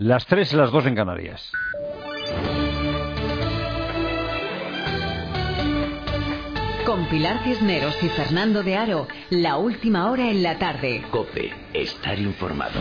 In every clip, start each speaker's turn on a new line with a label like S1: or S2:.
S1: Las 3 y las 2 en Canarias.
S2: Con Pilar Cisneros y Fernando de Aro, la última hora en la tarde.
S3: COPE, estar informado.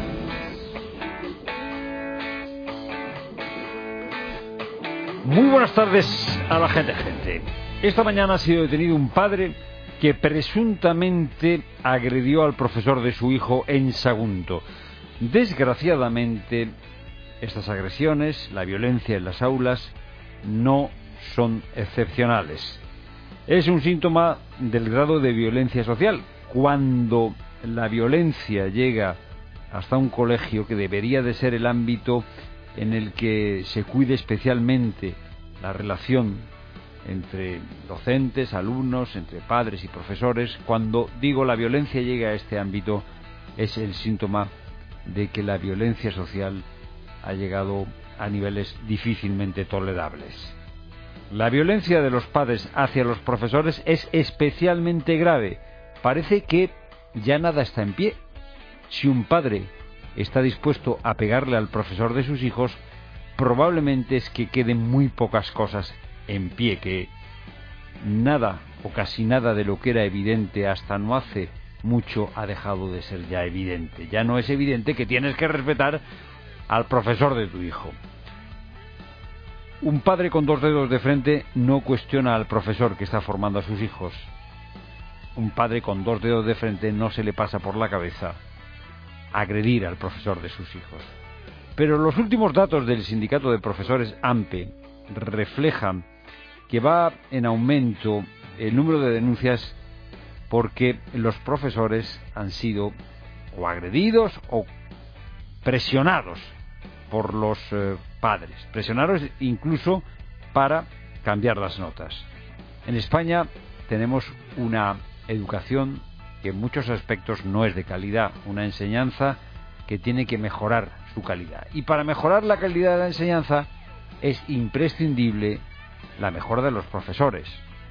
S1: Muy buenas tardes a la gente. Esta mañana ha sido detenido un padre que presuntamente agredió al profesor de su hijo en Sagunto. Desgraciadamente, estas agresiones, la violencia en las aulas, no son excepcionales. Es un síntoma del grado de violencia social. Cuando la violencia llega hasta un colegio, que debería de ser el ámbito en el que se cuide especialmente la relación entre docentes, alumnos, entre padres y profesores, cuando digo la violencia llega a este ámbito, es el síntoma de que la violencia social ha llegado a niveles difícilmente tolerables. La violencia de los padres hacia los profesores es especialmente grave. Parece que ya nada está en pie. Si un padre está dispuesto a pegarle al profesor de sus hijos, probablemente es que queden muy pocas cosas en pie, que nada o casi nada de lo que era evidente hasta no hace mucho ha dejado de ser ya evidente. Ya no es evidente que tienes que respetar al profesor de tu hijo. Un padre con 2 dedos de frente no cuestiona al profesor que está formando a sus hijos. Un padre con 2 dedos de frente no se le pasa por la cabeza agredir al profesor de sus hijos. Pero los últimos datos del sindicato de profesores AMPE reflejan que va en aumento el número de denuncias porque los profesores han sido o agredidos o presionados por los padres, presionados incluso para cambiar las notas. En España tenemos una educación que en muchos aspectos no es de calidad, una enseñanza que tiene que mejorar su calidad. Y para mejorar la calidad de la enseñanza es imprescindible la mejora de los profesores.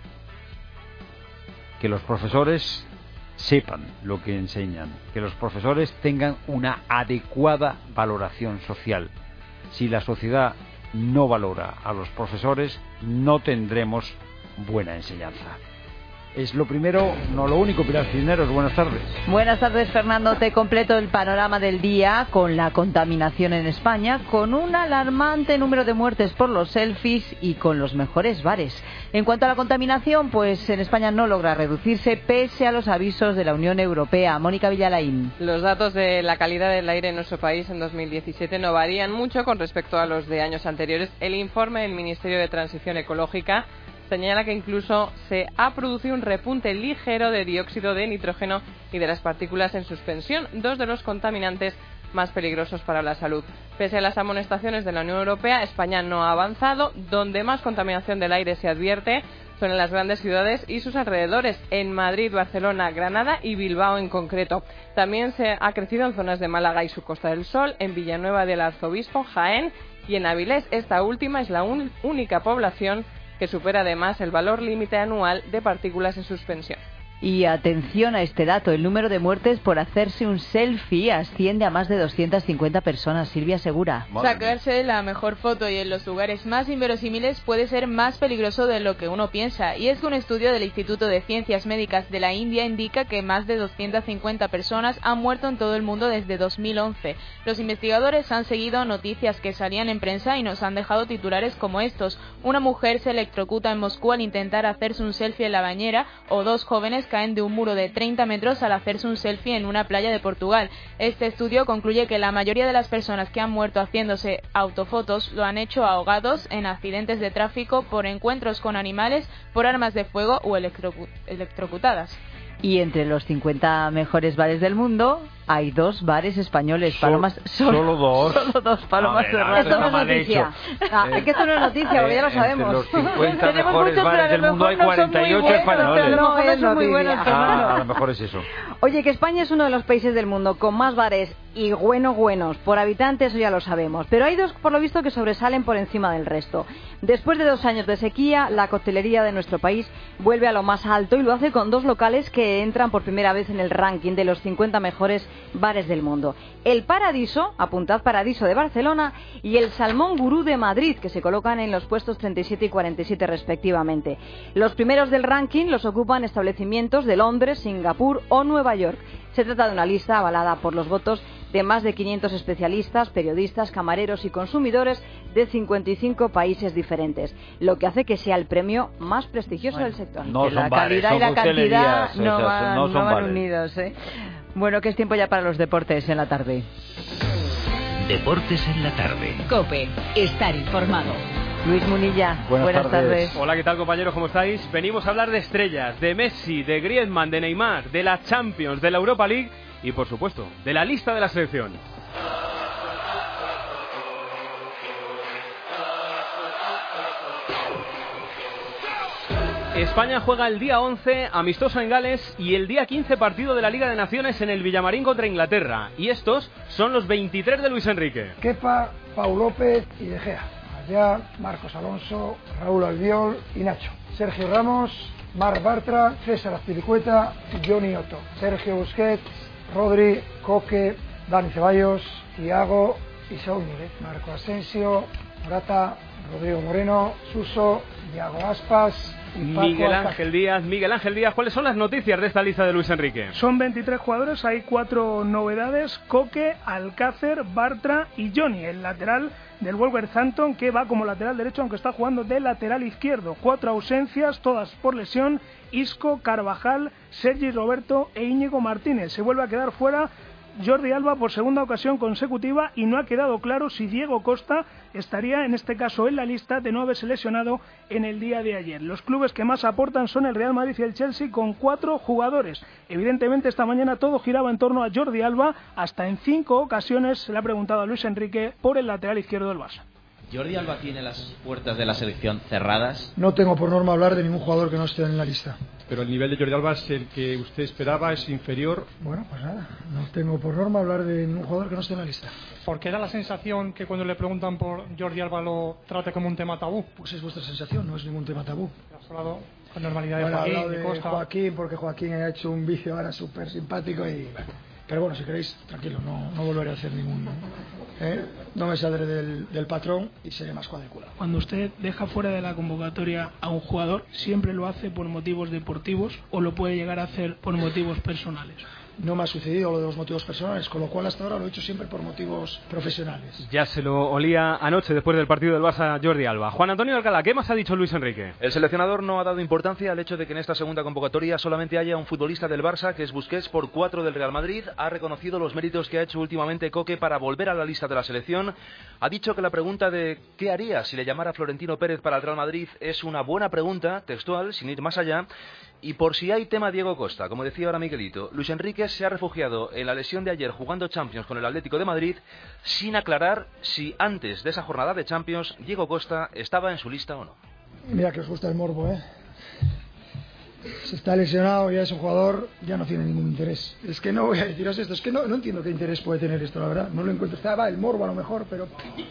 S1: Que los profesores sepan lo que enseñan, que los profesores tengan una adecuada valoración social. Si la sociedad no valora a los profesores, no tendremos buena enseñanza. Es lo primero, no lo único. Pilar Cisneros, buenas tardes.
S4: Buenas tardes, Fernando. Te completo el panorama del día con la contaminación en España, con un alarmante número de muertes por los selfies y con los mejores bares. En cuanto a la contaminación, pues en España no logra reducirse pese a los avisos de la Unión Europea. Mónica Villalain.
S5: Los datos de la calidad del aire en nuestro país en 2017 no varían mucho con respecto a los de años anteriores. El informe del Ministerio de Transición Ecológica señala que incluso se ha producido un repunte ligero de dióxido de nitrógeno y de las partículas en suspensión, 2 de los contaminantes más peligrosos para la salud. Pese a las amonestaciones de la Unión Europea, España no ha avanzado. Donde más contaminación del aire se advierte son en las grandes ciudades y sus alrededores, en Madrid, Barcelona, Granada y Bilbao en concreto. También se ha crecido en zonas de Málaga y su Costa del Sol, en Villanueva del Arzobispo, Jaén y en Avilés. Esta última es la única población que supera además el valor límite anual de partículas en suspensión.
S4: Y atención a este dato, el número de muertes por hacerse un selfie asciende a más de 250 personas. Silvia Segura.
S6: Sacarse la mejor foto y en los lugares más inverosímiles puede ser más peligroso de lo que uno piensa. Y es que un estudio del Instituto de Ciencias Médicas de la India indica que más de 250 personas han muerto en todo el mundo desde 2011. Los investigadores han seguido noticias que salían en prensa y nos han dejado titulares como estos. Una mujer se electrocuta en Moscú al intentar hacerse un selfie en la bañera, o 2 jóvenes caen de un muro de 30 metros al hacerse un selfie en una playa de Portugal. Este estudio concluye que la mayoría de las personas que han muerto haciéndose autofotos lo han hecho ahogados, en accidentes de tráfico, por encuentros con animales, por armas de fuego o electrocutadas.
S4: Y entre los 50 mejores bares del mundo hay 2 bares españoles. Palomas,
S1: solo 2.
S4: Solo 2 Palomas Serranas.
S1: Esto no es
S4: noticia. Es que esto no es noticia, porque ya lo sabemos.
S1: Entre los 50 mejores bares del mundo hay 48 españoles.
S4: No es muy bueno.
S1: A lo mejor es eso.
S7: Oye, que España es uno de los países del mundo con más bares
S4: y buenos. Por habitantes eso ya lo sabemos. Pero hay dos, por lo visto, que sobresalen por encima del resto. Después de 2 años de sequía, la coctelería de nuestro país vuelve a lo más alto y lo hace con 2 locales que entran por primera vez en el ranking de los 50 mejores bares del mundo. El Paradiso, apuntad Paradiso de Barcelona, y el Salmón Gurú de Madrid, que se colocan en los puestos 37 y 47 respectivamente. Los primeros del ranking los ocupan establecimientos de Londres, Singapur o Nueva York. Se trata de una lista avalada por los votos de más de 500 especialistas, periodistas, camareros y consumidores de 55 países diferentes, lo que hace que sea el premio más prestigioso del sector.
S1: No son
S4: la
S1: bares,
S4: calidad
S1: son
S4: y la cantidad
S1: coctelerías,
S4: no
S1: son
S4: van
S1: bares.
S4: unidos, ¿eh? Bueno, que es tiempo ya para los deportes en la tarde.
S3: Deportes en la tarde.
S2: COPE. Estar informado.
S4: Luis Munilla,
S1: Buenas tardes.
S7: Hola, ¿qué tal, compañeros? ¿Cómo estáis? Venimos a hablar de estrellas, de Messi, de Griezmann, de Neymar, de la Champions, de la Europa League y, por supuesto, de la lista de la selección. España juega el día 11, amistoso en Gales, y el día 15, partido de la Liga de Naciones en el Villamarín contra Inglaterra. Y estos son los 23 de Luis Enrique.
S8: Kepa, Pau López y De Gea. Allá, Marcos Alonso, Raúl Albiol y Nacho. Sergio Ramos, Marc Bartra, César Azpilicueta y Johnny Otto. Sergio Busquets, Rodri, Coque, Dani Ceballos, Thiago y Saúl Ñíguez. Marco Asensio, Morata, Rodrigo Moreno, Suso, Iago Aspas y Paco
S7: Miguel
S8: Alcácer.
S7: Ángel Díaz, ¿cuáles son las noticias de esta lista de Luis Enrique?
S9: Son 23 jugadores, hay 4 novedades: Coque, Alcácer, Bartra y Johnny, el lateral del Wolverhampton, que va como lateral derecho, aunque está jugando de lateral izquierdo. 4 ausencias, todas por lesión: Isco, Carvajal, Sergi Roberto e Íñigo Martínez. Se vuelve a quedar fuera Jordi Alba por segunda ocasión consecutiva, y no ha quedado claro si Diego Costa estaría en este caso en la lista de no haberse lesionado en el día de ayer. Los clubes que más aportan son el Real Madrid y el Chelsea, con 4 jugadores. Evidentemente esta mañana todo giraba en torno a Jordi Alba. Hasta en 5 ocasiones se le ha preguntado a Luis Enrique por el lateral izquierdo del Barça.
S10: ¿Jordi Alba tiene las puertas de la selección cerradas?
S8: No tengo por norma hablar de ningún jugador que no esté en la lista.
S11: Pero el nivel de Jordi Alba es el que usted esperaba, es inferior.
S8: Bueno, pues nada, no tengo por norma hablar de ningún jugador que no esté en la lista.
S9: Porque da la sensación que cuando le preguntan por Jordi Alba lo trate como un tema tabú.
S8: Pues es vuestra sensación, no es ningún tema tabú.
S9: Has hablado con normalidad de
S8: Bueno,
S9: Joaquín,
S8: he hablado
S9: de
S8: de
S9: Costa.
S8: Joaquín, porque Joaquín ha hecho un vídeo ahora súper simpático y... Pero bueno, si queréis, tranquilo, no volveré a hacer ningún... No me saldré del patrón y seré más cuadriculado.
S9: Cuando usted deja fuera de la convocatoria a un jugador, ¿siempre lo hace por motivos deportivos o lo puede llegar a hacer por motivos personales?
S8: No me ha sucedido lo de los motivos personales, con lo cual hasta ahora lo he hecho siempre por motivos profesionales.
S7: Ya se lo olía anoche después del partido del Barça Jordi Alba. Juan Antonio Alcalá, ¿qué más ha dicho Luis Enrique?
S12: El seleccionador no ha dado importancia al hecho de que en esta segunda convocatoria solamente haya un futbolista del Barça, que es Busquets, por 4 del Real Madrid. Ha reconocido los méritos que ha hecho últimamente Coque para volver a la lista de la selección. Ha dicho que la pregunta de ¿qué haría si le llamara Florentino Pérez para el Real Madrid? Es una buena pregunta, textual, sin ir más allá. Y por si hay tema Diego Costa, como decía ahora Miguelito, Luis Enrique se ha refugiado en la lesión de ayer jugando Champions con el Atlético de Madrid, sin aclarar si antes de esa jornada de Champions Diego Costa estaba en su lista o no.
S8: Mira que os gusta el morbo, ¿eh? Si está lesionado, ya es un jugador, ya no tiene ningún interés. Es que no voy a deciros esto, es que no entiendo qué interés puede tener esto, la verdad. No lo encuentro. Estaba el morbo a lo mejor, pero...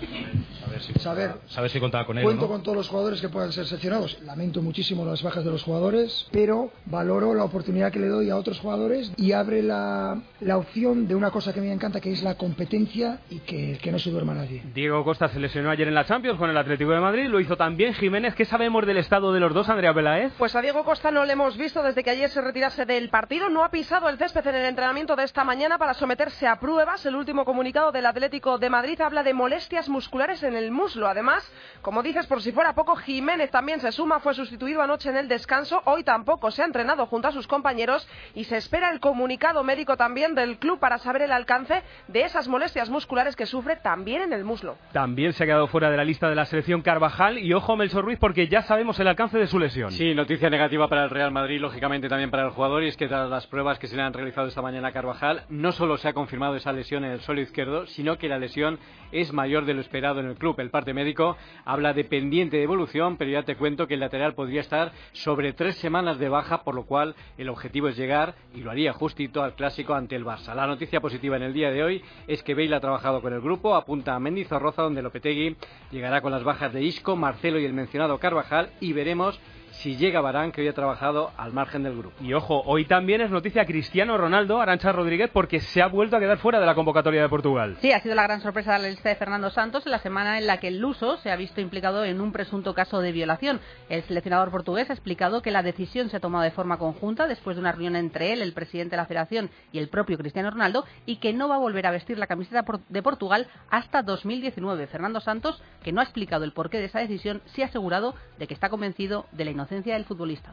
S8: Saber
S11: si contaba con él,
S8: cuento
S11: ¿no?
S8: con todos los jugadores que puedan ser seleccionados. Lamento muchísimo las bajas de los jugadores, pero valoro la oportunidad que le doy a otros jugadores y abre la opción de una cosa que me encanta, que es la competencia y que no se duerma nadie.
S7: Diego Costa se lesionó ayer en la Champions con el Atlético de Madrid, lo hizo también Jiménez. ¿Qué sabemos del estado de los dos, Andrea Peláez?
S13: Pues a Diego Costa no le hemos visto desde que ayer se retirase del partido. No ha pisado el césped en el entrenamiento de esta mañana para someterse a pruebas. El último comunicado del Atlético de Madrid habla de molestias musculares en el muslo. Además, como dices, por si fuera poco, Jiménez también se suma, fue sustituido anoche en el descanso. Hoy tampoco se ha entrenado junto a sus compañeros y se espera el comunicado médico también del club para saber el alcance de esas molestias musculares que sufre también en el muslo.
S7: También se ha quedado fuera de la lista de la selección Carvajal, y ojo Melchor Ruiz, porque ya sabemos el alcance de su lesión.
S14: Sí, noticia negativa para el Real Madrid, lógicamente también para el jugador, y es que tras las pruebas que se le han realizado esta mañana a Carvajal, no solo se ha confirmado esa lesión en el suelo izquierdo, sino que la lesión es mayor de lo esperado en el club. El parte médico habla de pendiente de evolución, pero ya te cuento que el lateral podría estar sobre 3 semanas de baja, por lo cual el objetivo es llegar, y lo haría justito, al clásico ante el Barça. La noticia positiva en el día de hoy es que Bale ha trabajado con el grupo, apunta a Mendizorroza, donde Lopetegui llegará con las bajas de Isco, Marcelo y el mencionado Carvajal, y veremos si llega Varane, que hoy ha trabajado al margen del grupo.
S7: Y ojo, hoy también es noticia Cristiano Ronaldo, Arantxa Rodríguez, porque se ha vuelto a quedar fuera de la convocatoria de Portugal.
S15: Sí, ha sido la gran sorpresa de la lista de Fernando Santos en la semana en la que el luso se ha visto implicado en un presunto caso de violación. El seleccionador portugués ha explicado que la decisión se ha tomado de forma conjunta después de una reunión entre él, el presidente de la Federación, y el propio Cristiano Ronaldo, y que no va a volver a vestir la camiseta de Portugal hasta 2019. Fernando Santos, que no ha explicado el porqué de esa decisión, sí ha asegurado de que está convencido de la inocencia del futbolista.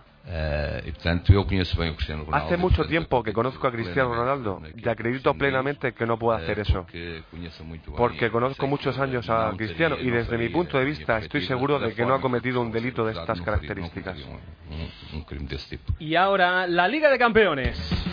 S16: Hace mucho tiempo que conozco a Cristiano Ronaldo y acredito plenamente que no puede hacer eso, porque conozco muchos años a Cristiano y desde mi punto de vista estoy seguro de que no ha cometido un delito de estas características.
S7: Y ahora, la Liga de Campeones.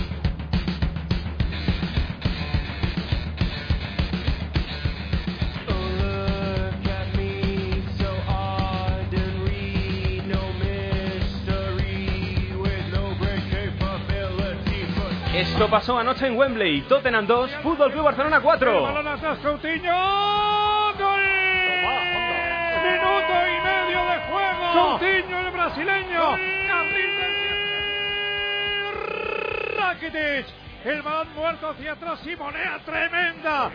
S7: Esto pasó anoche en Wembley. Tottenham 2, Fútbol Club Barcelona 4.
S17: Balón atrás, Coutinho. ¡Gol! Minuto y medio de juego. Coutinho, el brasileño. Carril del Rakitic. El balón muerto hacia atrás. Simonea tremenda.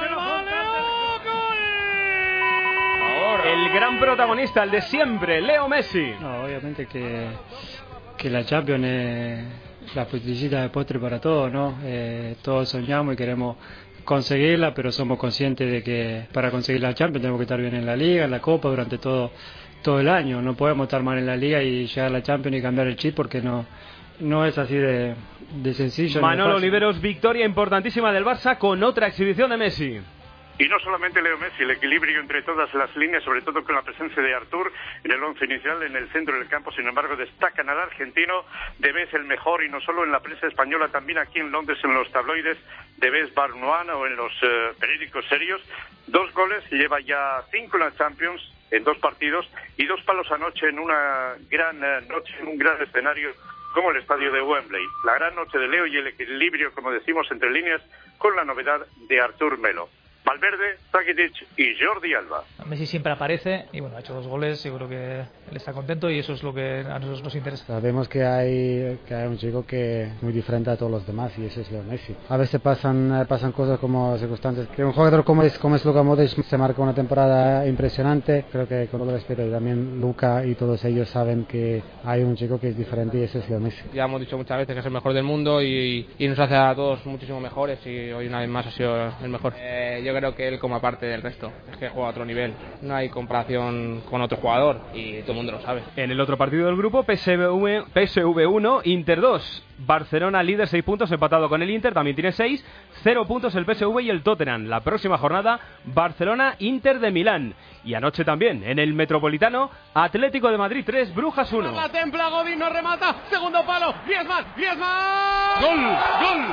S7: ¡Gol! El gran protagonista, el de siempre, Leo Messi.
S18: No, obviamente que la Champions es la frutillita de postre para todos, ¿no? Todos soñamos y queremos conseguirla, pero somos conscientes de que para conseguir la Champions tenemos que estar bien en la Liga, en la Copa, durante todo el año. No podemos estar mal en la Liga y llegar a la Champions y cambiar el chip, porque no es así de sencillo.
S7: Manolo Oliveros, victoria importantísima del Barça con otra exhibición de Messi.
S19: Y no solamente Leo Messi, el equilibrio entre todas las líneas, sobre todo con la presencia de Artur en el once inicial, en el centro del campo. Sin embargo, destacan al argentino, de vez el mejor, y no solo en la prensa española, también aquí en Londres, en los tabloides de vez Barnoana o en los periódicos serios. 2 goles, lleva ya 5 en la Champions, en 2 partidos, y 2 palos anoche en una gran noche, en un gran escenario como el estadio de Wembley. La gran noche de Leo y el equilibrio, como decimos, entre líneas, con la novedad de Artur Melo. Valverde, Rakitic y Jordi Alba.
S20: Messi siempre aparece y bueno, ha hecho 2 goles, seguro que él está contento y eso es lo que a nosotros nos interesa.
S21: Sabemos que hay un chico que es muy diferente a todos los demás y ese es Leo Messi. A veces pasan cosas como circunstancias. Que un jugador como es Luka Modric se marca una temporada impresionante. Creo que con todo el respeto también Luka y todos ellos saben que hay un chico que es diferente y ese es Leo Messi.
S22: Ya hemos dicho muchas veces que es el mejor del mundo y nos hace a todos muchísimo mejores y hoy una vez más ha sido el mejor. Yo creo que él como aparte del resto, es que juega a otro nivel, no hay comparación con otro jugador y todo el mundo lo sabe.
S7: En el otro partido del grupo, PSV 1, Inter 2, Barcelona líder 6 puntos, empatado con el Inter, también tiene 6, 0 puntos el PSV y el Tottenham. La próxima jornada, Barcelona Inter de Milán. Y anoche también, en el Metropolitano, Atlético de Madrid 3, Brujas 1.
S17: La templa, Godín no remata, segundo palo, Griezmann. ¡Gol! ¡Gol!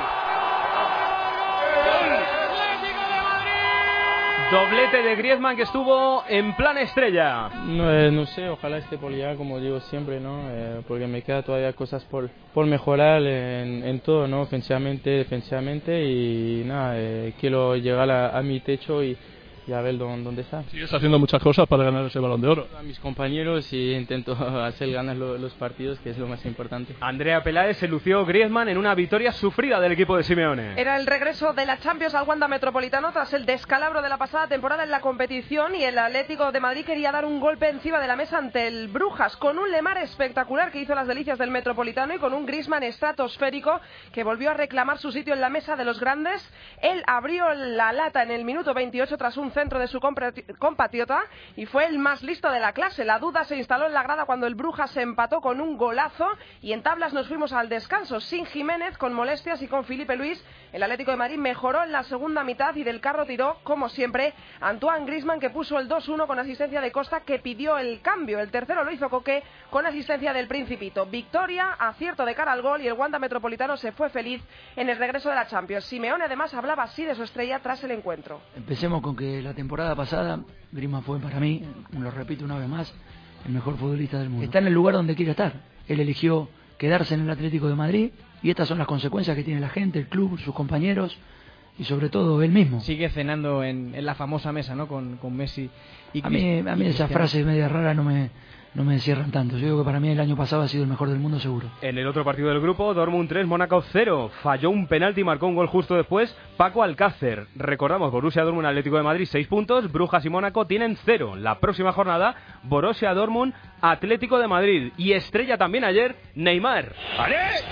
S7: Doblete de Griezmann, que estuvo en plan estrella.
S23: No sé, ojalá esté por llegar, como digo siempre, ¿no? Porque me queda todavía cosas por mejorar en todo, ¿no? Ofensivamente, defensivamente y nada, quiero llegar a mi techo y a ver dónde está.
S24: Sigues haciendo muchas cosas para ganar ese Balón de Oro.
S23: A mis compañeros y intento hacer ganar los partidos, que es lo más importante.
S7: Andrea Peláez se lució Griezmann en una victoria sufrida del equipo de Simeone.
S13: Era el regreso de la Champions al Wanda Metropolitano tras el descalabro de la pasada temporada en la competición, y el Atlético de Madrid quería dar un golpe encima de la mesa ante el Brujas, con un Lemar espectacular que hizo las delicias del Metropolitano y con un Griezmann estratosférico que volvió a reclamar su sitio en la mesa de los grandes. Él abrió la lata en el minuto 28 tras un un centro de su compatriota y fue el más listo de la clase. La duda se instaló en la grada cuando el Brujas se empató con un golazo y en tablas nos fuimos al descanso. Sin Jiménez, con molestias y con Filipe Luis, el Atlético de Madrid mejoró en la segunda mitad y del carro tiró, como siempre, Antoine Griezmann, que puso el 2-1 con asistencia de Costa, que pidió el cambio. El tercero lo hizo Coque con asistencia del Principito. Victoria, acierto de cara al gol y el Wanda Metropolitano se fue feliz en el regreso de la Champions. Simeone además hablaba así de su estrella tras el encuentro.
S2: Empecemos con que la temporada pasada Griezmann fue para mí, lo repito una vez más, el mejor futbolista del mundo. Está en el lugar donde quiere estar. Él eligió quedarse en el Atlético de Madrid y estas son las consecuencias que tiene la gente, el club, sus compañeros y sobre todo él mismo.
S3: Sigue cenando en la famosa mesa, ¿no? Con Messi y
S2: a mí esas frases media raras no me cierran tanto. Yo digo que para mí el año pasado ha sido el mejor del mundo seguro.
S7: En el otro partido del grupo, Dortmund 3, Mónaco 0. Falló un penalti y marcó un gol justo después Paco Alcácer. Recordamos, Borussia Dortmund, Atlético de Madrid 6 puntos, Brujas y Mónaco tienen 0. La próxima jornada, Borussia Dortmund, Atlético de Madrid. Y estrella también ayer, Neymar.
S17: ¡Allez!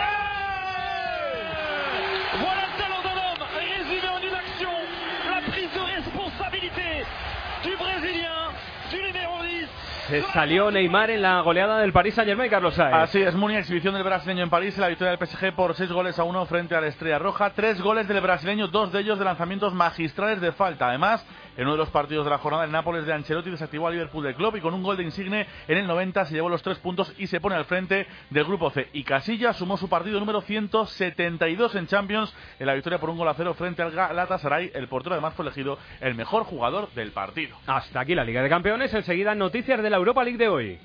S7: Salió Neymar en la goleada del Paris Saint-Germain, Carlos Saez.
S5: Así es, muy exhibición del brasileño en París, la victoria del PSG por 6-1 frente a la Estrella Roja. 3 goles del brasileño, 2 de ellos de lanzamientos magistrales de falta. Además, en uno de los partidos de la jornada, el Nápoles de Ancelotti desactivó al Liverpool del club y con un gol de Insigne en el 90 se llevó los 3 puntos y se pone al frente del grupo C. Y Casillas sumó su partido número 172 en Champions en la victoria por 1-0 frente al Galatasaray. El portero además fue elegido el mejor jugador del partido.
S7: Hasta aquí la Liga de Campeones. Enseguida noticias de la Europa League de hoy.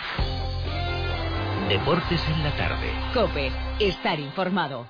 S6: Deportes en la tarde.
S25: COPE. Estar informado.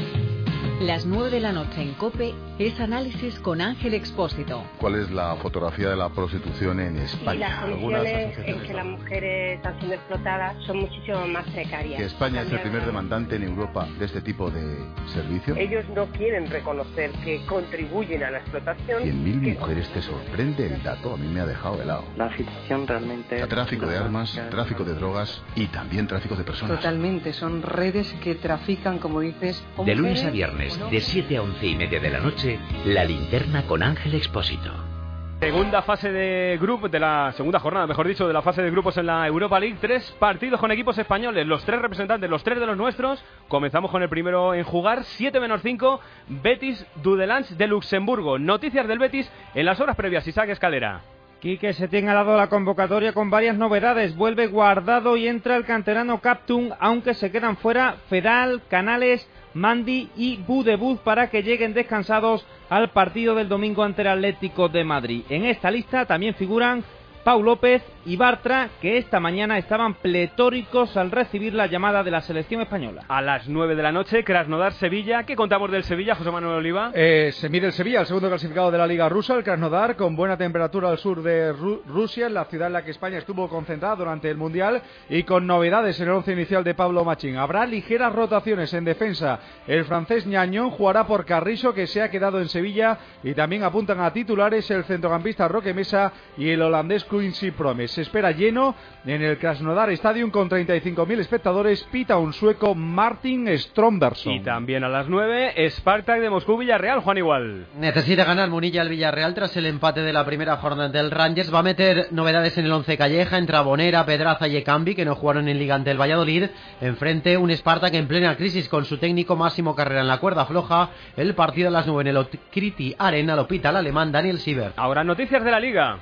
S25: Las 9 de la noche en COPE es análisis con Ángel Expósito.
S26: ¿Cuál es la fotografía de la prostitución en España?
S27: Y las condiciones en que las mujeres están siendo explotadas son muchísimo más precarias.
S26: ¿Que España es el primer demandante en Europa de este tipo de servicio?
S27: Ellos no quieren reconocer que contribuyen a la explotación.
S26: 100.000 mujeres, ¿te sorprende el dato? A mí me ha dejado helado.
S27: La situación realmente...
S26: Tráfico de armas, tráfico de drogas y también tráfico de personas.
S27: Totalmente, son redes que trafican, como dices...
S6: De lunes a viernes, de 7 a 11:30 de la noche, La Linterna con Ángel Expósito.
S7: Segunda fase de grupo, de la segunda jornada, mejor dicho, de la fase de grupos en la Europa League. 3 partidos con equipos españoles, los 3 representantes, los 3 de los nuestros. Comenzamos con el primero en jugar, 7-5, Betis Dudelange de Luxemburgo. Noticias del Betis en las horas previas, Isaac Escalera.
S28: Quique Setién ha dado la convocatoria con varias novedades. Vuelve Guardado y entra el canterano Captung, aunque se quedan fuera Fedal, Canales, Mandi y Budebuz para que lleguen descansados al partido del domingo ante el Atlético de Madrid. En esta lista también figuran Pau López y Bartra, que esta mañana estaban pletóricos al recibir la llamada de la selección española.
S7: A las 9 de la noche, Krasnodar-Sevilla. ¿Qué contamos del Sevilla, José Manuel Oliva?
S29: Se mide el Sevilla, el segundo clasificado de la Liga rusa, el Krasnodar, con buena temperatura al sur de Rusia, en la ciudad en la que España estuvo concentrada durante el Mundial, y con novedades en el once inicial de Pablo Machín. Habrá ligeras rotaciones en defensa. El francés Ñañón jugará por Carrizo, que se ha quedado en Sevilla, y también apuntan a titulares el centrocampista Roque Mesa y el holandés Quincy Promes. Se espera lleno en el Krasnodar Stadium con 35.000 espectadores. Pita un sueco, Martin Stromberson.
S7: Y también a las 9, Spartak de Moscú, Villarreal, Juan Igual.
S30: Necesita ganar Munilla al Villarreal tras el empate de la primera jornada del Rangers. Va a meter novedades en el once Calleja, entre Abonera, Pedraza y Ekambi, que no jugaron en Liga ante el Valladolid. Enfrente un Spartak en plena crisis con su técnico Máximo Carrera en la cuerda floja. El partido a las 9 en el Okriti Arena lo pita el alemán Daniel Siever.
S7: Ahora noticias de la Liga.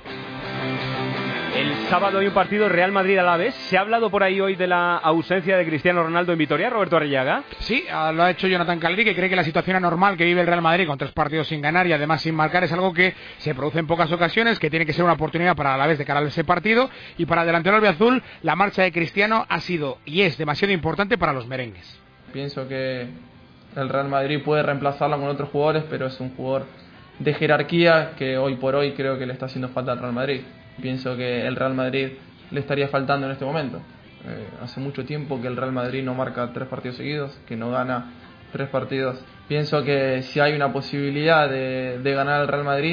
S7: El sábado hay un partido Real Madrid-Alavés. ¿Se ha hablado por ahí hoy de la ausencia de Cristiano Ronaldo en Vitoria, Roberto Arrillaga?
S31: Sí, lo ha hecho Jonathan Calví, que cree que la situación anormal que vive el Real Madrid con 3 partidos sin ganar y además sin marcar es algo que se produce en pocas ocasiones, que tiene que ser una oportunidad para Alavés de cara a ese partido. Y para el delantero albiazul, la marcha de Cristiano ha sido y es demasiado importante para los merengues.
S32: Pienso que el Real Madrid puede reemplazarlo con otros jugadores, pero es un jugador de jerarquía que hoy por hoy creo que le está haciendo falta al Real Madrid. Pienso que el Real Madrid le estaría faltando en este momento. Hace mucho tiempo que el Real Madrid no marca 3 partidos seguidos, que no gana 3 partidos. Pienso que si hay una posibilidad de ganar al Real Madrid,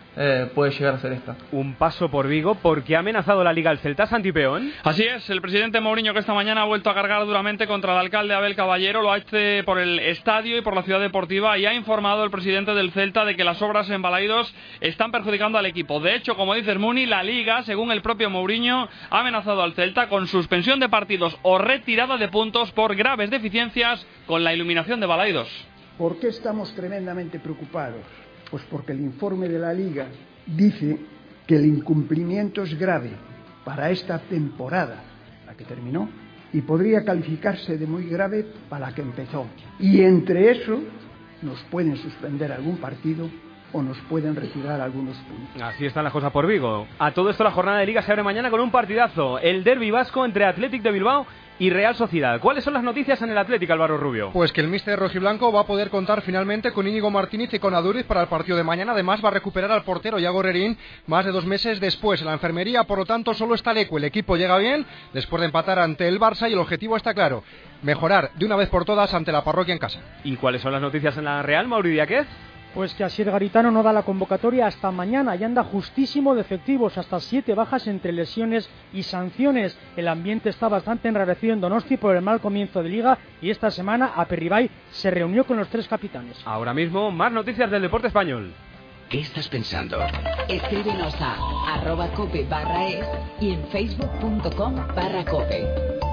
S32: puede llegar a ser esta.
S7: Un paso por Vigo porque ha amenazado la Liga el Celta, Santi Peón.
S1: Así es, el presidente Mourinho, que esta mañana ha vuelto a cargar duramente contra el alcalde Abel Caballero, lo ha hecho por el estadio y por la ciudad deportiva, y ha informado el presidente del Celta de que las obras en Balaidos están perjudicando al equipo. De hecho, como dices, Muni, la Liga, según el propio Mourinho, ha amenazado al Celta con suspensión de partidos o retirada de puntos por graves deficiencias con la iluminación de Balaidos.
S4: ¿Por qué estamos tremendamente preocupados? Pues porque el informe de la Liga dice que el incumplimiento es grave para esta temporada, la que terminó, y podría calificarse de muy grave para la que empezó. Y entre eso nos pueden suspender algún partido o nos pueden retirar algunos puntos.
S7: Así están las cosas por Vigo. A todo esto, la jornada de Liga se abre mañana con un partidazo, el derbi vasco entre Athletic de Bilbao y Real Sociedad. ¿Cuáles son las noticias en el Atlético, Álvaro Rubio?
S8: Pues que el míster rojiblanco va a poder contar finalmente con Íñigo Martínez y con Aduriz para el partido de mañana. Además va a recuperar al portero Iago Rerín más de 2 meses después. En la enfermería, por lo tanto, solo está Lecu. El equipo llega bien después de empatar ante el Barça y el objetivo está claro: mejorar de una vez por todas ante la Parroquia en casa.
S7: ¿Y cuáles son las noticias en la Real, Mauri Diáquez?
S9: Pues que Asier Garitano no da la convocatoria hasta mañana y anda justísimo de efectivos, hasta 7 bajas entre lesiones y sanciones. El ambiente está bastante enrarecido en Donosti por el mal comienzo de Liga y esta semana Aperribay se reunió con los 3 capitanes.
S7: Ahora mismo, más noticias del deporte español.
S6: ¿Qué estás pensando?
S25: Escríbenos a @cope/es y en facebook.com/cope.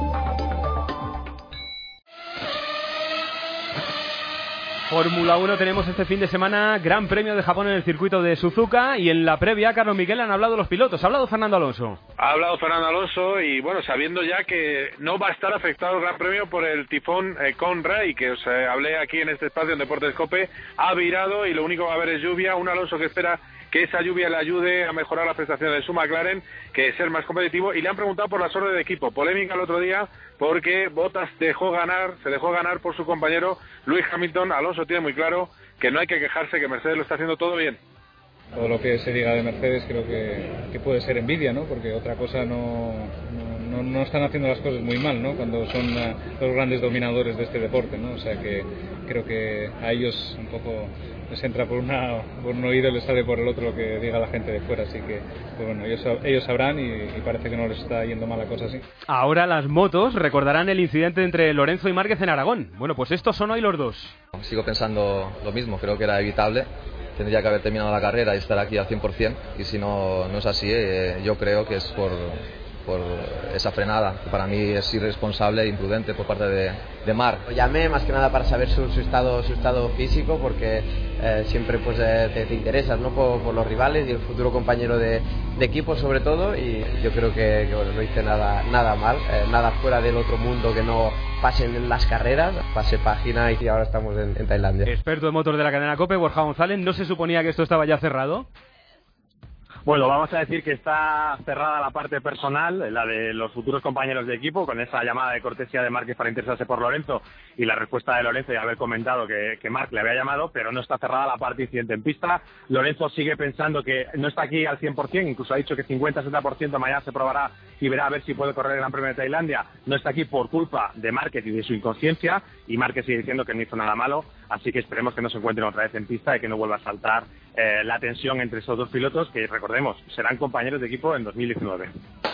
S7: Fórmula 1 tenemos este fin de semana Gran Premio de Japón en el circuito de Suzuka, y en la previa, Carlos Miguel, han hablado los pilotos. ¿Ha hablado Fernando Alonso?
S10: Ha hablado Fernando Alonso y bueno, sabiendo ya que no va a estar afectado el Gran Premio por el tifón Conrad, y que os hablé aquí en este espacio en Deportes Cope, ha virado y lo único que va a haber es lluvia. Un Alonso que espera que esa lluvia le ayude a mejorar la prestación de su McLaren, que es ser más competitivo, y le han preguntado por la orden de equipo. Polémica el otro día porque Bottas se dejó ganar por su compañero Lewis Hamilton. Alonso tiene muy claro que no hay que quejarse, que Mercedes lo está haciendo todo bien.
S11: Todo lo que se diga de Mercedes creo que puede ser envidia, ¿no? Porque otra cosa no están haciendo las cosas muy mal, ¿no? Cuando son los grandes dominadores de este deporte, ¿no? O sea que creo que a ellos un poco les entra por un oído y les sale por el otro lo que diga la gente de fuera, así que pues bueno, ellos sabrán, y parece que no les está yendo mal la cosa así.
S7: Ahora las motos recordarán el incidente entre Lorenzo y Márquez en Aragón. Bueno, pues estos son hoy los dos.
S12: Sigo pensando lo mismo, creo que era evitable. Tendría que haber terminado la carrera y estar aquí al 100%, y si no es así, yo creo que es por esa frenada, que para mí es irresponsable e imprudente por parte de Marc.
S30: Lo llamé más que nada para saber su estado físico, porque siempre pues te interesas, ¿no? por los rivales y el futuro compañero de equipo sobre todo, y yo creo que bueno, no hice nada mal, nada fuera del otro mundo que no pasen en las carreras. Pasé página y ahora estamos en Tailandia.
S7: Experto en motor de la cadena COPE, Borja González. ¿No se suponía que esto estaba ya cerrado?
S14: Bueno, vamos a decir que está cerrada la parte personal, la de los futuros compañeros de equipo, con esa llamada de cortesía de Márquez para interesarse por Lorenzo y la respuesta de Lorenzo y haber comentado que Marc le había llamado, pero no está cerrada la parte incidente en pista. Lorenzo sigue pensando que no está aquí al 100%, incluso ha dicho que 50-60% mañana se probará y verá a ver si puede correr el Gran Premio de Tailandia. No está aquí por culpa de Márquez y de su inconsciencia, y Márquez sigue diciendo que no hizo nada malo, así que esperemos que no se encuentren otra vez en pista y que no vuelva a saltar la tensión entre esos dos pilotos, que recordemos, serán compañeros de equipo en 2019.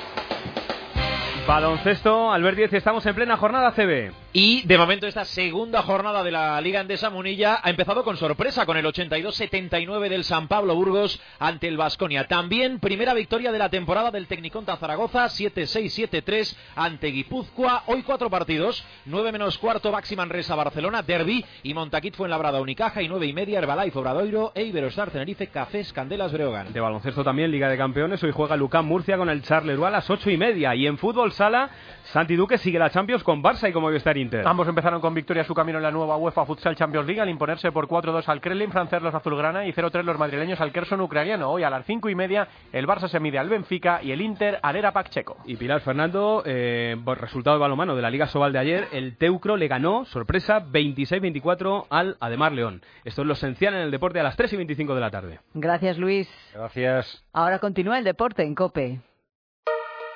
S7: Baloncesto, Albert Díez, estamos en plena jornada CB.
S15: Y de momento esta segunda jornada de la Liga Endesa Munilla ha empezado con sorpresa, con el 82-79 del San Pablo Burgos ante el Baskonia. También primera victoria de la temporada del Tecniconta Zaragoza, 7-6-7-3 ante Guipúzcoa. Hoy 4 partidos, 9:15 Baxi Manresa Barcelona, Derby, y Montaquit Fuenlabrada Unicaja, y 9:30 Herbalife Obradoiro e Iberostar Tenerife Cafés Candelas Breogán.
S7: De baloncesto también, Liga de Campeones, hoy juega Lucán Murcia con el Charleroi a las 8:30, y en fútbol sala, Santi Duque sigue la Champions con Barça y con Movistar Inter.
S16: Ambos empezaron con victoria su camino en la nueva UEFA Futsal Champions League al imponerse por 4-2 al Kremlin francés los azulgrana y 0-3 los madrileños al Kherson ucraniano. Hoy a las 5:30 el Barça se mide al Benfica y el Inter al Erapac checo.
S7: Y Pilar, Fernando, por resultado de balonmano de la Liga Sobal de ayer, el Teucro le ganó, sorpresa, 26-24 al Ademar León. Esto es lo esencial en el deporte a las 3:25 de la tarde.
S18: Gracias, Luis.
S7: Gracias.
S18: Ahora continúa el deporte en COPE.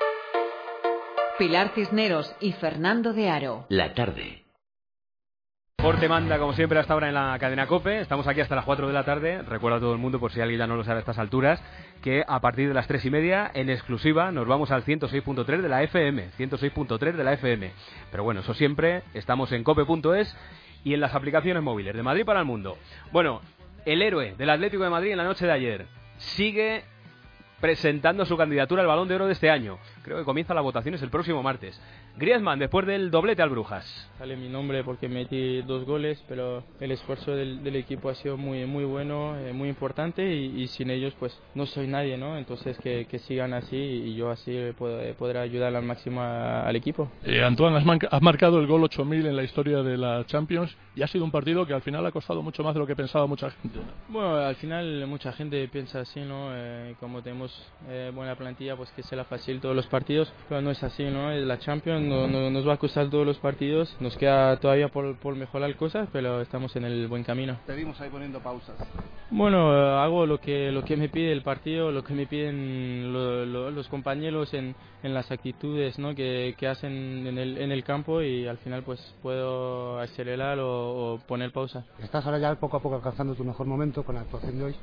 S18: Pilar Cisneros y Fernando de Aro.
S6: La tarde.
S7: Porte manda, como siempre, hasta ahora en la cadena COPE. Estamos aquí hasta las 4 de la tarde. Recuerda a todo el mundo, por si alguien ya no lo sabe a estas alturas, que a partir de las 3:30, en exclusiva, nos vamos al 106.3 de la FM. 106.3 de la FM. Pero bueno, eso siempre, estamos en cope.es y en las aplicaciones móviles de Madrid para el mundo. Bueno, el héroe del Atlético de Madrid en la noche de ayer sigue presentando su candidatura al Balón de Oro de este año. Creo que comienza las votaciones el próximo martes. Griezmann, después del doblete al Brujas.
S2: Sale mi nombre porque metí 2 goles, pero el esfuerzo del equipo ha sido muy bueno, muy importante y sin ellos pues no soy nadie, ¿no? Entonces que sigan así y yo así podré ayudar al máximo al equipo.
S3: Antoine, has marcado el gol 8000 en la historia de la Champions y ha sido un partido que al final ha costado mucho más de lo que pensaba mucha gente.
S2: Bueno, al final mucha gente piensa así, ¿no? Como tenemos buena plantilla, pues que será fácil todos los partidos, pero no es así, ¿no? La Champions no nos va a costar todos los partidos, nos queda todavía por mejorar cosas, pero estamos en el buen camino.
S29: Te vimos ahí poniendo pausas.
S2: Bueno, hago lo que me pide el partido, lo que me piden los compañeros en las actitudes, ¿no? que hacen en el campo, y al final pues puedo acelerar o poner pausa.
S31: ¿Estás ahora ya poco a poco alcanzando tu mejor momento con la actuación de hoy?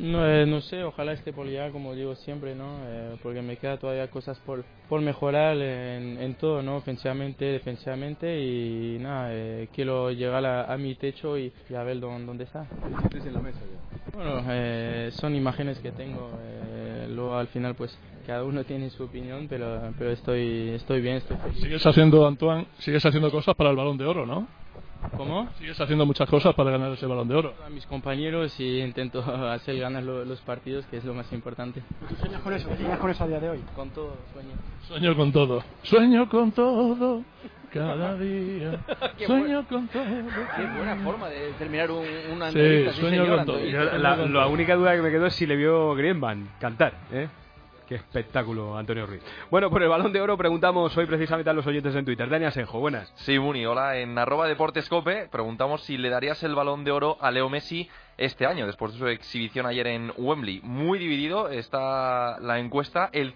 S2: No sé, ojalá esté por llegar, como digo siempre, ¿no? Porque me queda todavía cosas por mejorar en todo, ¿no? Ofensivamente, defensivamente, y nada, quiero llegar a mi techo y a ver dónde está.
S29: ¿Estás en la mesa ya?
S2: Bueno, son imágenes que tengo, luego al final pues cada uno tiene su opinión, pero estoy bien, estoy feliz.
S3: Sigues haciendo cosas para el Balón de Oro, ¿no?
S2: ¿Cómo?
S3: Sigues haciendo muchas cosas para ganar ese Balón de Oro.
S2: A mis compañeros, y intento hacer ganar los partidos, que es lo más importante.
S31: ¿Tú sueñas con eso? ¿Sueñas con eso a día de hoy?
S2: Con todo, sueño.
S3: Sueño con todo. Sueño con todo. Cada día. Sueño con todo.
S5: Qué buena forma de terminar una
S3: entrevista. Sí, sueño con todo.
S7: La única duda que me quedó es si le vio Griezmann cantar, ¿eh? Qué espectáculo, Antonio Ruiz. Bueno, por el Balón de Oro preguntamos hoy precisamente a los oyentes en Twitter. Dani Asenjo, buenas.
S13: Sí, Muni, hola. En @deportescope preguntamos si le darías el Balón de Oro a Leo Messi este año, después de su exhibición ayer en Wembley. Muy dividido está la encuesta. El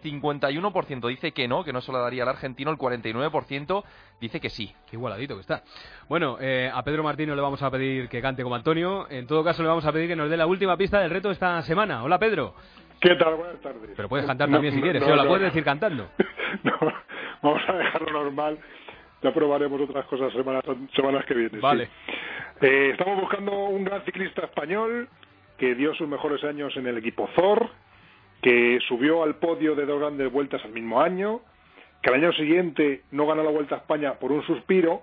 S13: 51% dice que no se lo daría al argentino. El 49% dice que sí.
S7: Qué igualadito que está. Bueno, a Pedro Martino le vamos a pedir que cante como Antonio. En todo caso, le vamos a pedir que nos dé la última pista del reto de esta semana. Hola, Pedro.
S17: ¿Qué tal? Buenas tardes.
S7: Pero puedes cantar también si quieres, la puedes decir cantando.
S17: No, vamos a dejarlo normal. Ya probaremos otras cosas semanas que vienen.
S7: Vale.
S17: Sí. Estamos buscando un gran ciclista español que dio sus mejores años en el equipo Zor, que subió al podio de 2 grandes vueltas al mismo año, que al año siguiente no ganó la Vuelta a España por un suspiro,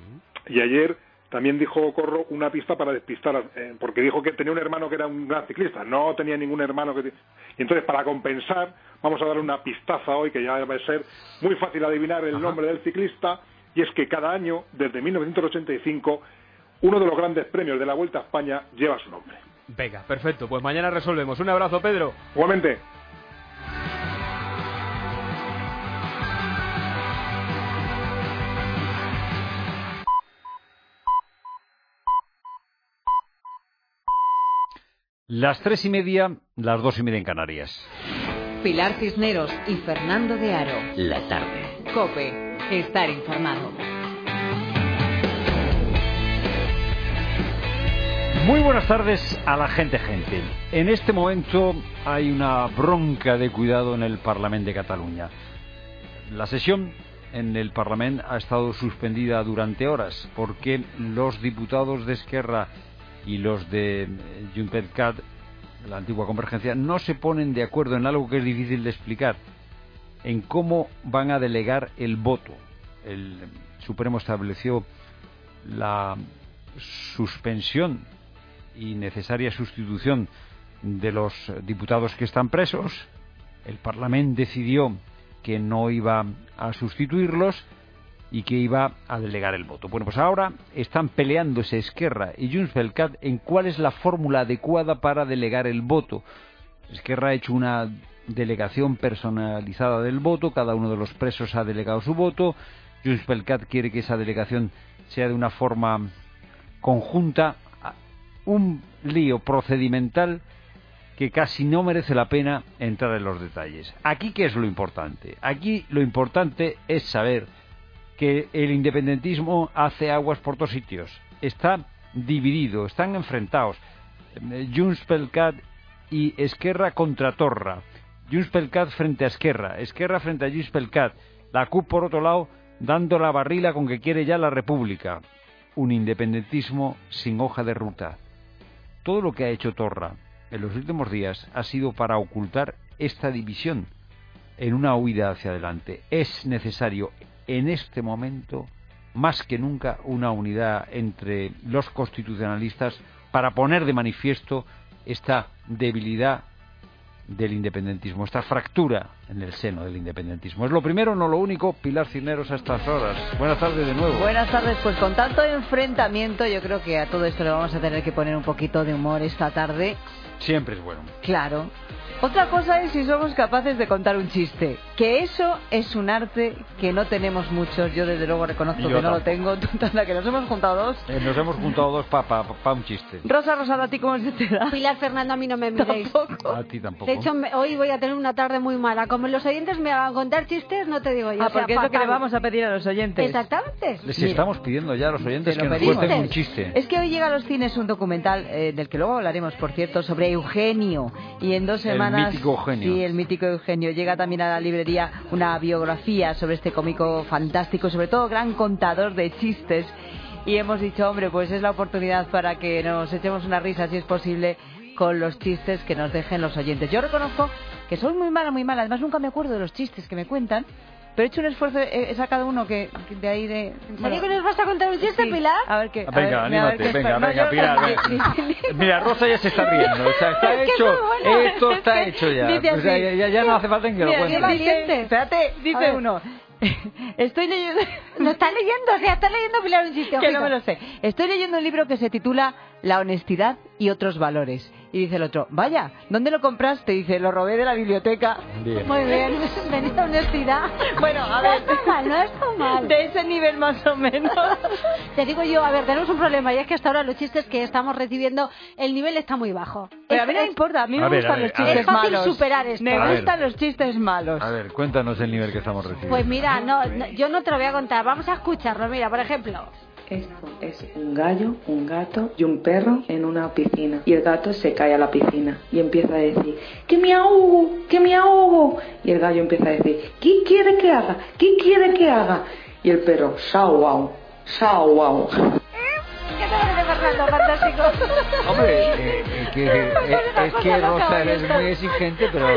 S17: y ayer también dijo Corro una pista para despistar, porque dijo que tenía un hermano que era un gran ciclista. No tenía ningún hermano que... Y entonces, para compensar, vamos a darle una pistaza hoy, que ya va a ser muy fácil adivinar el nombre del ciclista, y es que cada año, desde 1985, uno de los grandes premios de la Vuelta a España lleva su nombre.
S7: Venga, perfecto. Pues mañana resolvemos. Un abrazo, Pedro.
S17: Igualmente.
S19: Las 3:30, las 2:30 en Canarias.
S25: Pilar Cisneros y Fernando de Aro.
S6: La tarde.
S25: COPE. Estar informado.
S19: Muy buenas tardes a la gente. En este momento hay una bronca de cuidado en el Parlamento de Cataluña. La sesión en el Parlamento ha estado suspendida durante horas porque los diputados de Esquerra y los de JxCat, la antigua Convergencia, no se ponen de acuerdo en algo que es difícil de explicar, en cómo van a delegar el voto. El Supremo estableció la suspensión y necesaria sustitución de los diputados que están presos. El Parlamento decidió que no iba a sustituirlos y que iba a delegar el voto. Bueno, pues ahora están peleándose Esquerra y JxCat en cuál es la fórmula adecuada para delegar el voto. Esquerra ha hecho una delegación personalizada del voto, cada uno de los presos ha delegado su voto. JxCat quiere que esa delegación sea de una forma conjunta. Un lío procedimental que casi no merece la pena entrar en los detalles. Aquí, ¿qué es lo importante? Aquí lo importante es saber que el independentismo hace aguas por todos sitios. está dividido, están enfrentados. Junts pel Cat y Esquerra contra Torra. Junts pel Cat frente a Esquerra, Esquerra frente a Junts pel Cat. La CUP, por otro lado, dando la barrila con que quiere ya la República. Un independentismo sin hoja de ruta. Todo lo que ha hecho Torra en los últimos días ha sido para ocultar esta división en una huida hacia adelante. Es necesario en este momento, más que nunca, una unidad entre los constitucionalistas para poner de manifiesto esta debilidad del independentismo, esta fractura en el seno del independentismo. Es lo primero, no lo único. Pilar Cisneros a estas horas. Buenas tardes de nuevo.
S18: Buenas tardes. Pues con tanto enfrentamiento, yo creo que a todo esto le vamos a tener que poner un poquito de humor esta tarde.
S19: Siempre es bueno.
S18: Claro. Otra cosa es si somos capaces de contar un chiste. Que eso es un arte que no tenemos muchos. Yo desde luego reconozco que no lo tengo. Tanta que nos hemos juntado dos.
S19: Nos hemos juntado dos para un chiste.
S18: Rosa, ¿a ti cómo se te da?
S1: Pilar, Fernando, a mí no me miréis.
S18: Tampoco.
S19: A ti tampoco.
S1: De hecho, hoy voy a tener una tarde muy mala. Como los oyentes me hagan contar chistes, no te digo yo.
S18: Porque es lo que le vamos a pedir a los oyentes.
S1: Exactamente.
S19: Les estamos pidiendo ya a los oyentes que nos
S18: pedimos.
S19: cuenten un chiste.
S18: Es que hoy llega a los cines un documental, del que luego hablaremos, por cierto, sobre Eugenio. Y en 2 semanas...
S19: El mítico Eugenio.
S18: Sí, el mítico Eugenio. Llega también a la librería una biografía sobre este cómico fantástico, sobre todo gran contador de chistes. Y hemos dicho, hombre, pues es la oportunidad para que nos echemos una risa, si es posible, con los chistes que nos dejen los oyentes. Yo reconozco que soy muy mala. Además, nunca me acuerdo de los chistes que me cuentan. Pero he hecho un esfuerzo, he sacado uno que de ahí de...
S1: ¿En serio que nos vas a contar un chiste, Pilar?
S18: A ver qué...
S19: Venga, anímate, venga, Pilar. Mira, Rosa ya se está riendo, o sea, está hecho, esto está hecho ya. O sea, ya no hace falta en que lo cuente.
S18: Espérate, dice uno... Estoy leyendo...
S1: Lo está leyendo, o sea, está leyendo Pilar un chiste.
S18: Que no me lo sé. Estoy leyendo un libro que se titula La honestidad y otros valores. Y dice el otro, vaya, ¿dónde lo compraste? Dice, lo robé de la biblioteca.
S19: Bien.
S1: Muy bien, bendita honestidad.
S18: Bueno, a ver...
S1: No está mal.
S18: De ese nivel más o menos.
S1: Te digo yo, a ver, tenemos un problema. Y es que hasta ahora los chistes que estamos recibiendo, el nivel está muy bajo.
S18: Pero a mí no me importa, a mí me gustan los chistes malos.
S1: Es fácil superar esto.
S18: Me gustan los chistes malos.
S19: A ver, cuéntanos el nivel que estamos recibiendo.
S1: Pues mira, yo no te lo voy a contar. Vamos a escucharlo. Mira, por ejemplo...
S4: Esto es un gallo, un gato y un perro en una piscina. Y el gato se cae a la piscina y empieza a decir, ¡que me ahogo! ¡Que me ahogo! Y el gallo empieza a decir, ¿qué quiere que haga? ¿Qué quiere que haga? Y el perro, ¡sao, wow! ¡sao, wow!
S1: ¿Qué te parece, Fernando? Fantástico.
S19: Hombre, es que Rosa eres muy exigente, pero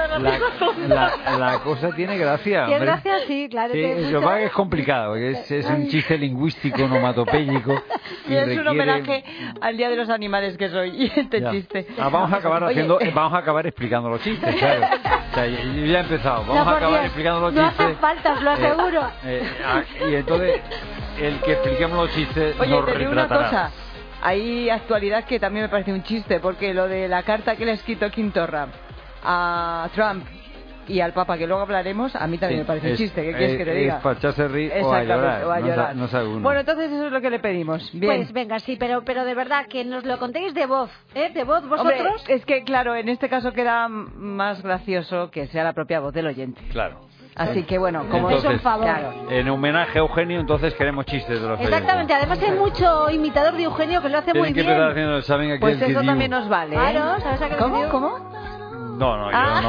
S19: la cosa tiene gracia.
S1: Tiene gracia, sí, claro.
S19: Lo que pasa es complicado, es un chiste lingüístico, onomatopéyico.
S18: Es un homenaje al Día de los Animales que soy, y este chiste.
S19: Vamos a acabar explicando los chistes, claro. O sea, yo ya he empezado. Vamos a acabar explicando los chistes.
S1: No hacen falta, os lo aseguro.
S19: Y entonces, el que expliquemos los chistes nos retratará.
S18: Una cosa, hay actualidad que también me parece un chiste, porque lo de la carta que le ha escrito Quim Torra a Trump y al Papa, que luego hablaremos, a mí también me parece un chiste. ¿Qué quieres que te diga?
S19: Es para echarse reír o a llorar. No sabe uno.
S18: Bueno, entonces eso es lo que le pedimos. Bien.
S1: Pues venga, sí, pero de verdad, que nos lo contéis de voz, de voz vosotros.
S18: Hombre, es que claro, en este caso queda más gracioso que sea la propia voz del oyente.
S19: Claro.
S18: Así que bueno, como
S19: entonces,
S18: es un favor.
S1: Claro.
S19: En homenaje a Eugenio, entonces queremos chistes de los
S1: Exactamente,
S19: oyentes.
S1: Además hay mucho imitador de Eugenio que lo hace muy bien.
S19: ¿Saben
S18: pues eso también nos vale.
S1: Claro, ¿sabes a qué
S18: ¿Cómo?
S19: No,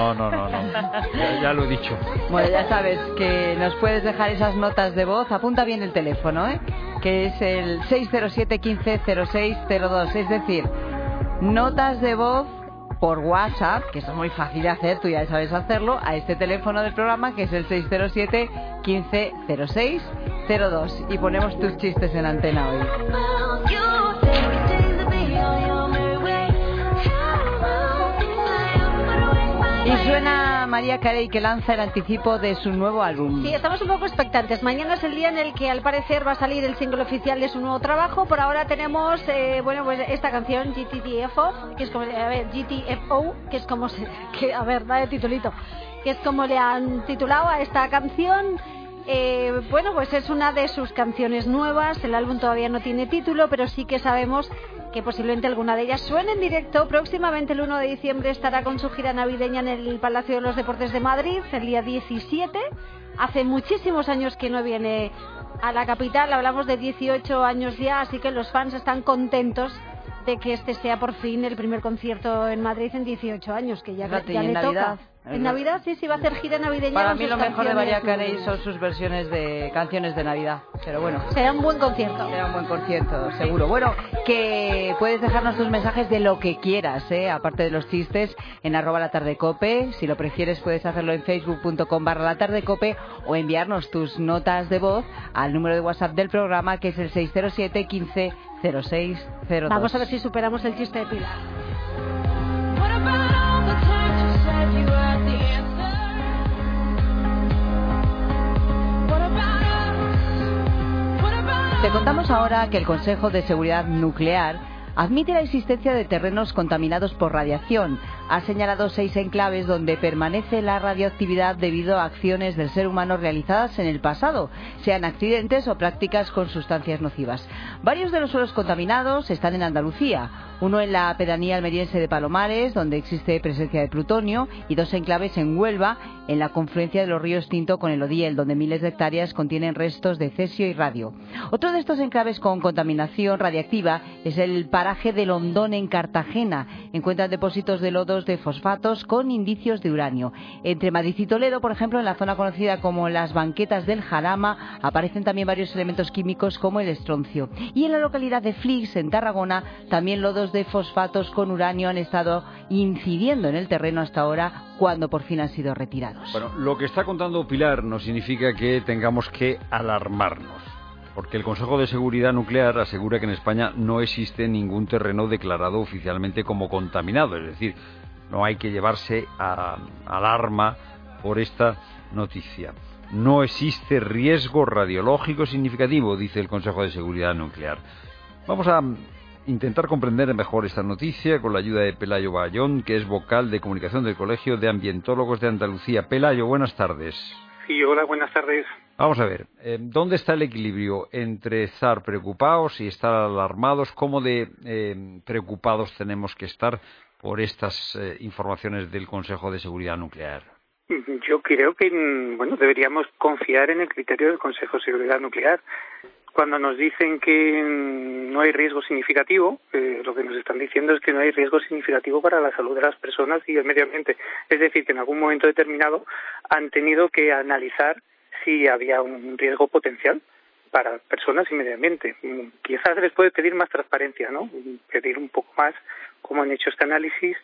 S19: ya lo he dicho.
S18: Bueno, ya sabes que nos puedes dejar esas notas de voz. Apunta bien el teléfono, que es el 607 15 06 02. Es decir, notas de voz por WhatsApp, que eso es muy fácil de hacer, tú ya sabes hacerlo, a este teléfono del programa, que es el 607 15 06 02. Y ponemos tus chistes en antena hoy. Y suena María Carey, que lanza el anticipo de su nuevo álbum.
S1: Sí, estamos un poco expectantes. Mañana es el día en el que al parecer va a salir el single oficial de su nuevo trabajo. Por ahora tenemos, pues esta canción, GTFO, que es como, GTFO, que es como, vaya titulito, que es como le han titulado a esta canción. Pues es una de sus canciones nuevas. El álbum todavía no tiene título, pero sí que sabemos que posiblemente alguna de ellas suene en directo. Próximamente el 1 de diciembre estará con su gira navideña en el Palacio de los Deportes de Madrid, el día 17. Hace muchísimos años que no viene a la capital. Hablamos de 18 años ya, así que los fans están contentos de que este sea por fin el primer concierto en Madrid en 18 años, que ya,
S18: Fíjate,
S1: ya
S18: y en
S1: le
S18: Navidad.
S1: toca. En Navidad sí va a hacer gira navideña.
S18: Para
S1: con
S18: mí
S1: sus
S18: lo mejor de María
S1: canciones.
S18: Carey son sus versiones de canciones de Navidad. Pero bueno.
S1: Será un buen concierto.
S18: Será un buen concierto, seguro. Bueno, que puedes dejarnos tus mensajes de lo que quieras, aparte de los chistes, en @latardecope. Si lo prefieres puedes hacerlo en facebook.com/latardecope o enviarnos tus notas de voz al número de WhatsApp del programa, que es el 607 15 0602.
S1: Vamos a ver si superamos el chiste de Pilar.
S18: Te contamos ahora que el Consejo de Seguridad Nuclear admite la existencia de terrenos contaminados por radiación. Ha señalado 6 enclaves donde permanece la radioactividad debido a acciones del ser humano realizadas en el pasado, sean accidentes o prácticas con sustancias nocivas. Varios de los suelos contaminados están en Andalucía, uno en la pedanía almeriense de Palomares, donde existe presencia de plutonio, y 2 enclaves en Huelva, en la confluencia de los ríos Tinto con el Odiel, donde miles de hectáreas contienen restos de cesio y radio. Otro de estos enclaves con contaminación radiactiva es el paraje de Londón, en Cartagena. Encuentran depósitos de lodos de fosfatos con indicios de uranio. Entre Madrid y Toledo, por ejemplo, en la zona conocida como las Banquetas del Jarama, aparecen también varios elementos químicos como el estroncio. Y en la localidad de Flix, en Tarragona, también lodos de fosfatos con uranio han estado incidiendo en el terreno hasta ahora, cuando por fin han sido retirados.
S19: Bueno, lo que está contando Pilar no significa que tengamos que alarmarnos, porque el Consejo de Seguridad Nuclear asegura que en España no existe ningún terreno declarado oficialmente como contaminado, es decir, no hay que llevarse a alarma por esta noticia. No existe riesgo radiológico significativo, dice el Consejo de Seguridad Nuclear. Vamos a intentar comprender mejor esta noticia con la ayuda de Pelayo Bayón, que es vocal de comunicación del Colegio de Ambientólogos de Andalucía. Pelayo, buenas tardes.
S8: Sí, hola, buenas tardes.
S19: Vamos a ver, ¿dónde está el equilibrio entre estar preocupados y estar alarmados? ¿Cómo de preocupados tenemos que estar por estas informaciones del Consejo de Seguridad Nuclear?
S8: Yo creo que deberíamos confiar en el criterio del Consejo de Seguridad Nuclear. Cuando nos dicen que no hay riesgo significativo, lo que nos están diciendo es que no hay riesgo significativo para la salud de las personas y el medio ambiente. Es decir, que en algún momento determinado han tenido que analizar si había un riesgo potencial para personas y medio ambiente. Quizás se les puede pedir más transparencia, ¿no? Pedir un poco más cómo han hecho este análisis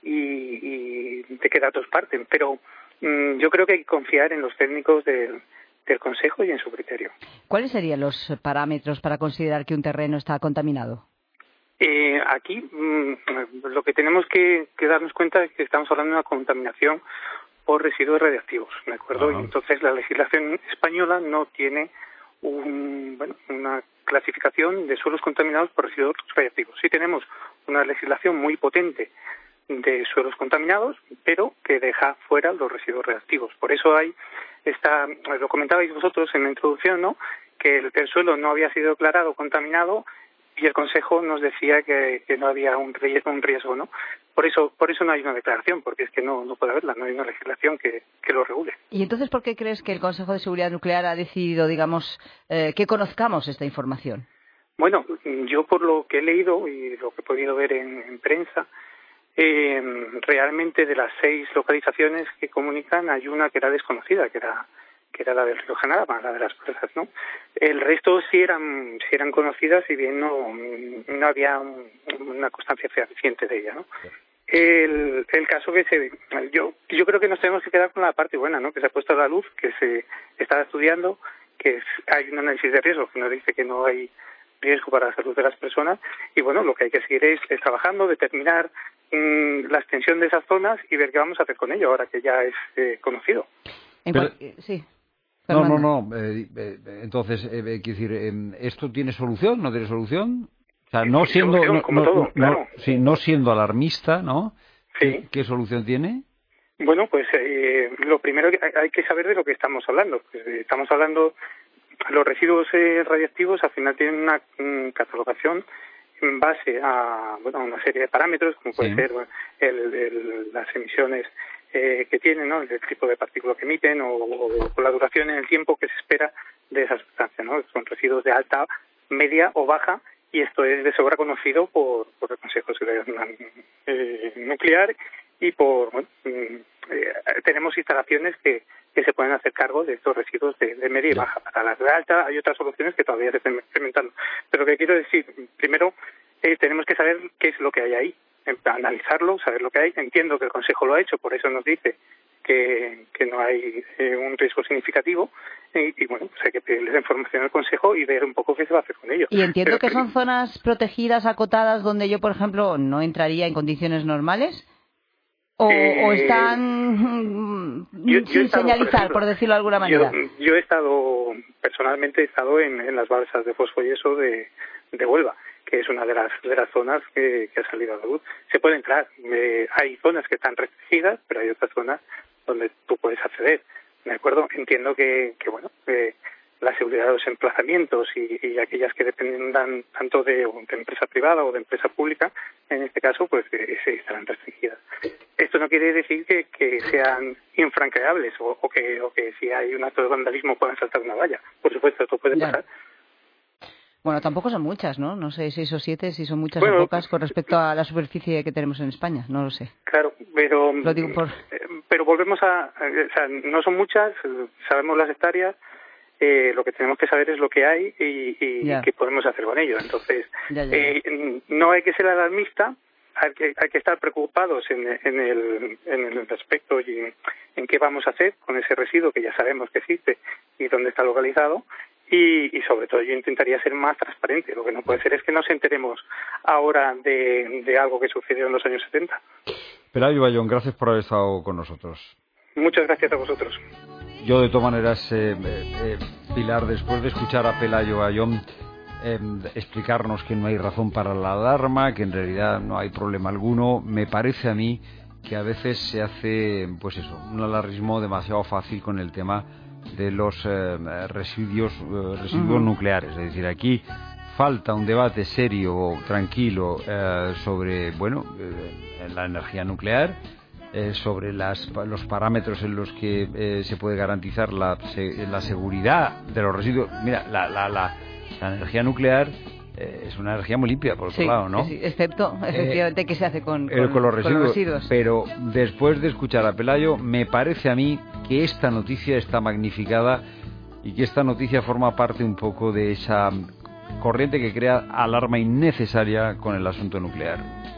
S8: y de qué datos parten. Pero yo creo que hay que confiar en los técnicos del Consejo y en su criterio.
S18: ¿Cuáles serían los parámetros para considerar que un terreno está contaminado?
S8: Aquí lo que tenemos que darnos cuenta es que estamos hablando de una contaminación por residuos radiactivos, ¿de acuerdo? Y entonces la legislación española no tiene una clasificación de suelos contaminados por residuos radiactivos. Sí tenemos una legislación muy potente de suelos contaminados, pero que deja fuera los residuos radiactivos. Por eso hay lo comentabais vosotros en la introducción, ¿no? Que el suelo no había sido declarado contaminado y el Consejo nos decía que no había un riesgo, ¿no? Por eso no hay una declaración, porque es que no puede haberla, no hay una legislación que lo regule.
S18: ¿Y entonces por qué crees que el Consejo de Seguridad Nuclear ha decidido, que conozcamos esta información?
S8: Bueno, yo por lo que he leído y lo que he podido ver en prensa, realmente de las 6 localizaciones que comunican hay una que era desconocida, que era la del río Jarama, la de las presas, ¿no? El resto sí eran conocidas, si bien no había una constancia fehaciente de ella, ¿no? El caso yo creo que nos tenemos que quedar con la parte buena, ¿no? Que se ha puesto a la luz, que se está estudiando, que hay un análisis de riesgo que nos dice que no hay riesgo para la salud de las personas y lo que hay que seguir es trabajando, determinar la extensión de esas zonas y ver qué vamos a hacer con ello ahora que ya es conocido.
S18: Sí.
S19: No. Entonces, quiero decir, ¿esto tiene solución? ¿No tiene solución? O sea, no siendo alarmista, ¿no?
S8: Sí.
S19: ¿Qué solución tiene?
S8: Bueno, pues lo primero que hay que saber de lo que estamos hablando. Pues, estamos hablando, los residuos radiactivos al final tienen una catalogación en base a una serie de parámetros, como puede ser las emisiones que tienen, ¿no? El tipo de partículas que emiten o la duración en el tiempo que se espera de esa sustancia, ¿no? Son residuos de alta, media o baja, y esto es de sobra conocido por el Consejo de Seguridad Nuclear y tenemos instalaciones que se pueden hacer cargo de estos residuos de media y baja. Para las de alta hay otras soluciones que todavía se están experimentando. Pero lo que quiero decir, primero tenemos que saber qué es lo que hay ahí, analizarlo, saber lo que hay. Entiendo que el Consejo lo ha hecho, por eso nos dice que no hay un riesgo significativo y bueno, pues hay que pedirles información al Consejo y ver un poco qué se va a hacer con ello.
S18: Y entiendo que son zonas protegidas, acotadas, donde yo, por ejemplo, no entraría en condiciones normales. ¿O están sin señalizar, por decirlo de alguna manera?
S8: Yo personalmente he estado en las balsas de fosfoyeso de Huelva, que es una de las zonas que ha salido a la luz. Se puede entrar. Hay zonas que están restringidas, pero hay otras zonas donde tú puedes acceder. ¿De acuerdo? Entiendo que la seguridad de los emplazamientos y aquellas que dependan tanto de empresa privada o de empresa pública, en este caso, pues estarán restringidas. Esto no quiere decir que sean infranqueables o que si hay un acto de vandalismo puedan saltar una valla. Por supuesto, esto puede pasar.
S18: Bueno, tampoco son muchas, ¿no? No sé, 6 o 7, si son muchas o pocas con respecto a la superficie que tenemos en España, no lo sé.
S8: Claro, pero
S18: lo digo
S8: pero volvemos o sea, no son muchas, sabemos las hectáreas, lo que tenemos que saber es lo que hay y qué podemos hacer con ello. Entonces, no hay que ser alarmista, hay que estar preocupados en el aspecto y en qué vamos a hacer con ese residuo que ya sabemos que existe y dónde está localizado. Y sobre todo yo intentaría ser más transparente. Lo que no puede ser es que nos enteremos ahora de algo que sucedió en los años 70.
S19: Pelayo Bayón, gracias por haber estado con nosotros.
S8: Muchas gracias a vosotros.
S19: Yo, de todas maneras, Pilar, después de escuchar a Pelayo Bayón explicarnos que no hay razón para la alarma, que en realidad no hay problema alguno, me parece a mí que a veces se hace, pues eso, un alarmismo demasiado fácil con el tema de los residuos nucleares. Es decir, aquí falta un debate serio, tranquilo, sobre la energía nuclear, sobre los parámetros en los que se puede garantizar la seguridad de los residuos. Mira, la energía nuclear es una energía muy limpia, por otro lado, ¿no?
S18: Sí, excepto, efectivamente, ¿qué se hace con
S19: los residuos? Pero después de escuchar a Pelayo, me parece a mí que esta noticia está magnificada y que esta noticia forma parte un poco de esa corriente que crea alarma innecesaria con el asunto nuclear.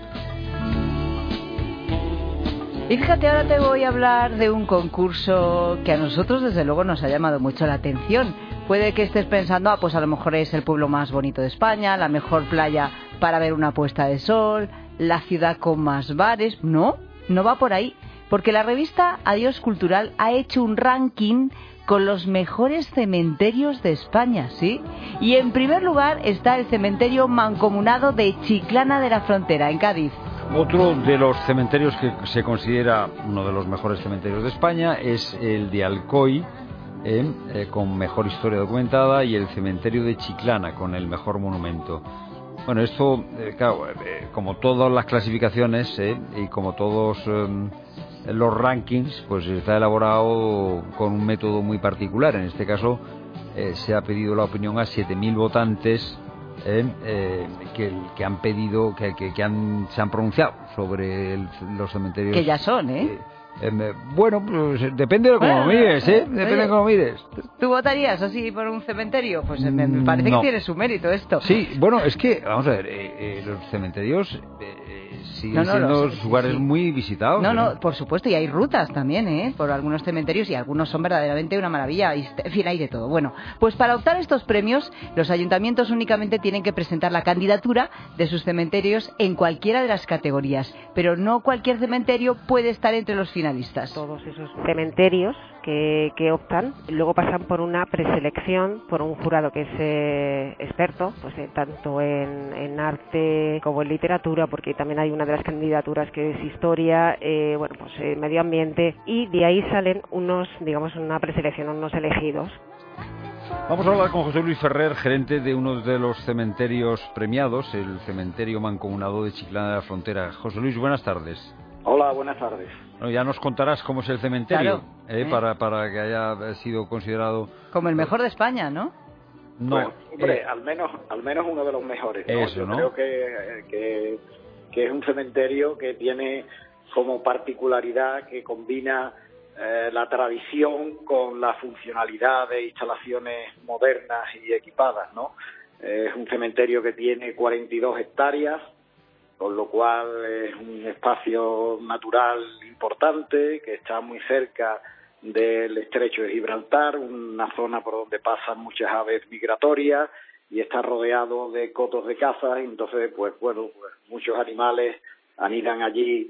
S18: Y fíjate, ahora te voy a hablar de un concurso que a nosotros desde luego nos ha llamado mucho la atención. Puede que estés pensando, pues a lo mejor es el pueblo más bonito de España, la mejor playa para ver una puesta de sol, la ciudad con más bares. No va por ahí, porque la revista Adiós Cultural ha hecho un ranking con los mejores cementerios de España, ¿sí? Y en primer lugar está el cementerio mancomunado de Chiclana de la Frontera, en Cádiz.
S19: Otro de los cementerios que se considera uno de los mejores cementerios de España es el de Alcoy, con mejor historia documentada, y el cementerio de Chiclana con el mejor monumento. Bueno, esto, claro, como todas las clasificaciones y como todos los rankings, pues está elaborado con un método muy particular. En este caso se ha pedido la opinión a 7.000 votantes que han pedido, se han pronunciado sobre los cementerios.
S18: Que ya son,
S19: bueno, pues depende de cómo mires, depende de cómo mires.
S18: ¿Tú votarías así por un cementerio? Pues me parece que tiene su mérito esto.
S19: Sí, bueno, es que, vamos a ver, los cementerios siguen siendo lugares muy visitados.
S18: No, por supuesto, y hay rutas también, por algunos cementerios, y algunos son verdaderamente una maravilla. En fin, hay de todo. Bueno, pues para optar estos premios, los ayuntamientos únicamente tienen que presentar la candidatura de sus cementerios en cualquiera de las categorías, pero no cualquier cementerio puede estar entre los finalistas.
S9: Todos esos cementerios que optan luego pasan por una preselección por un jurado que es experto, pues tanto en arte como en literatura, porque también hay una de las candidaturas que es historia, medio ambiente, y de ahí salen una preselección, unos elegidos.
S19: Vamos a hablar con José Luis Ferrer, gerente de uno de los cementerios premiados, el cementerio mancomunado de Chiclana de la Frontera. José Luis, buenas tardes.
S10: Hola, buenas tardes.
S19: Bueno, ya nos contarás cómo es el cementerio,
S18: Claro,
S19: para que haya sido considerado...
S18: Como el mejor de España, ¿no?
S19: No,
S10: bueno, hombre, al menos uno de los mejores, ¿no?
S19: Eso,
S10: Yo
S19: ¿no?
S10: creo que es un cementerio que tiene como particularidad que combina la tradición con la funcionalidad de instalaciones modernas y equipadas, ¿no? Es un cementerio que tiene 42 hectáreas, con lo cual es un espacio natural importante, que está muy cerca del estrecho de Gibraltar, una zona por donde pasan muchas aves migratorias, y está rodeado de cotos de caza, y entonces, pues muchos animales anidan allí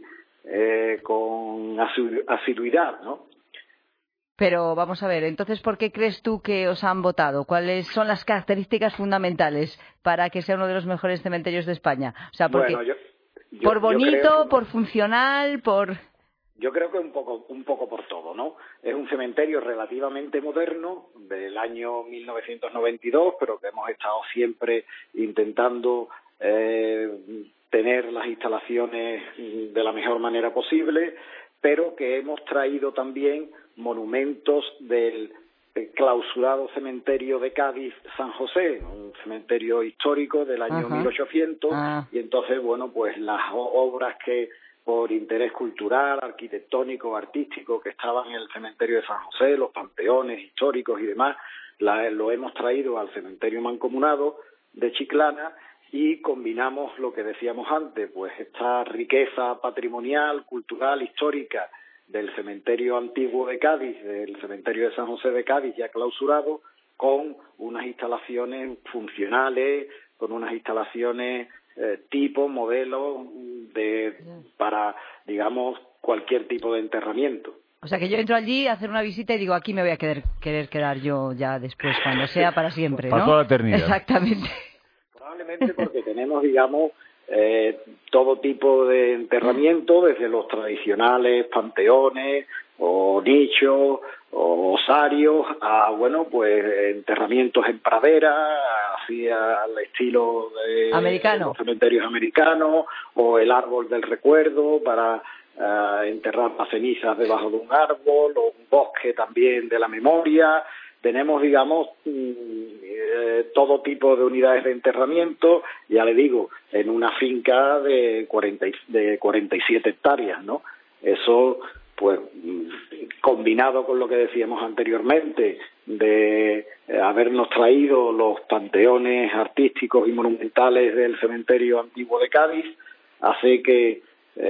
S10: con asiduidad, ¿no?
S18: Pero vamos a ver, entonces, ¿por qué crees tú que os han votado? ¿Cuáles son las características fundamentales para que sea uno de los mejores cementerios de España? O sea, porque por bonito, por funcional, por...
S10: Yo creo que un poco por todo, ¿no? Es un cementerio relativamente moderno, del año 1992, pero que hemos estado siempre intentando tener las instalaciones de la mejor manera posible, pero que hemos traído también monumentos del clausurado cementerio de Cádiz San José, un cementerio histórico del año 1800, y entonces, pues las obras que por interés cultural, arquitectónico, artístico que estaban en el cementerio de San José, los panteones históricos y demás, lo hemos traído al cementerio mancomunado de Chiclana, y combinamos lo que decíamos antes, pues esta riqueza patrimonial, cultural, histórica del cementerio antiguo de Cádiz, del cementerio de San José de Cádiz ya clausurado, con unas instalaciones funcionales, con unas instalaciones tipo, modelo para, digamos, cualquier tipo de enterramiento.
S18: O sea, que yo entro allí a hacer una visita y digo, aquí me voy a querer quedar yo ya después, cuando sea para siempre, ¿no?
S19: Para toda la eternidad.
S18: Exactamente.
S10: Probablemente porque tenemos, digamos, todo tipo de enterramiento, desde los tradicionales panteones o nichos o osarios a, enterramientos en pradera, así al estilo de los cementerios americanos, o el árbol del recuerdo para enterrar las cenizas debajo de un árbol, o un bosque también de la memoria. Tenemos, digamos, todo tipo de unidades de enterramiento, ya le digo, en una finca de 47 hectáreas, ¿no? Eso, pues, combinado con lo que decíamos anteriormente, de habernos traído los panteones artísticos y monumentales del cementerio antiguo de Cádiz, hace que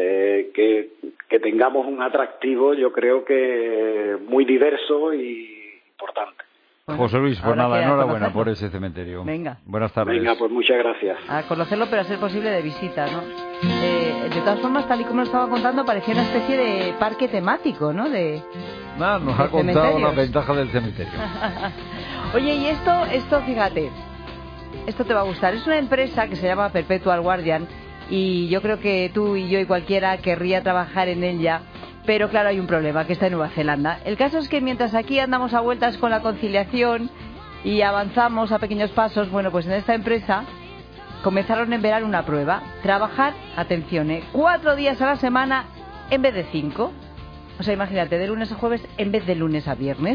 S10: tengamos un atractivo, yo creo que muy diverso y importante.
S19: José Luis, pues nada, enhorabuena por ese cementerio.
S18: Venga.
S19: Buenas tardes.
S10: Venga, pues muchas gracias.
S18: A conocerlo, pero a ser posible de visita, ¿no? De todas formas, tal y como lo estaba contando, parecía una especie de parque temático, ¿no?
S19: Nos ha contado la ventaja del cementerio.
S18: Oye, y esto, fíjate, esto te va a gustar. Es una empresa que se llama Perpetual Guardian, y yo creo que tú y yo y cualquiera querría trabajar en ella. Pero claro, hay un problema, que está en Nueva Zelanda. El caso es que mientras aquí andamos a vueltas con la conciliación y avanzamos a pequeños pasos, pues en esta empresa comenzaron en verano una prueba. Trabajar, atención, 4 días a la semana en vez de 5. O sea, imagínate, de lunes a jueves en vez de lunes a viernes.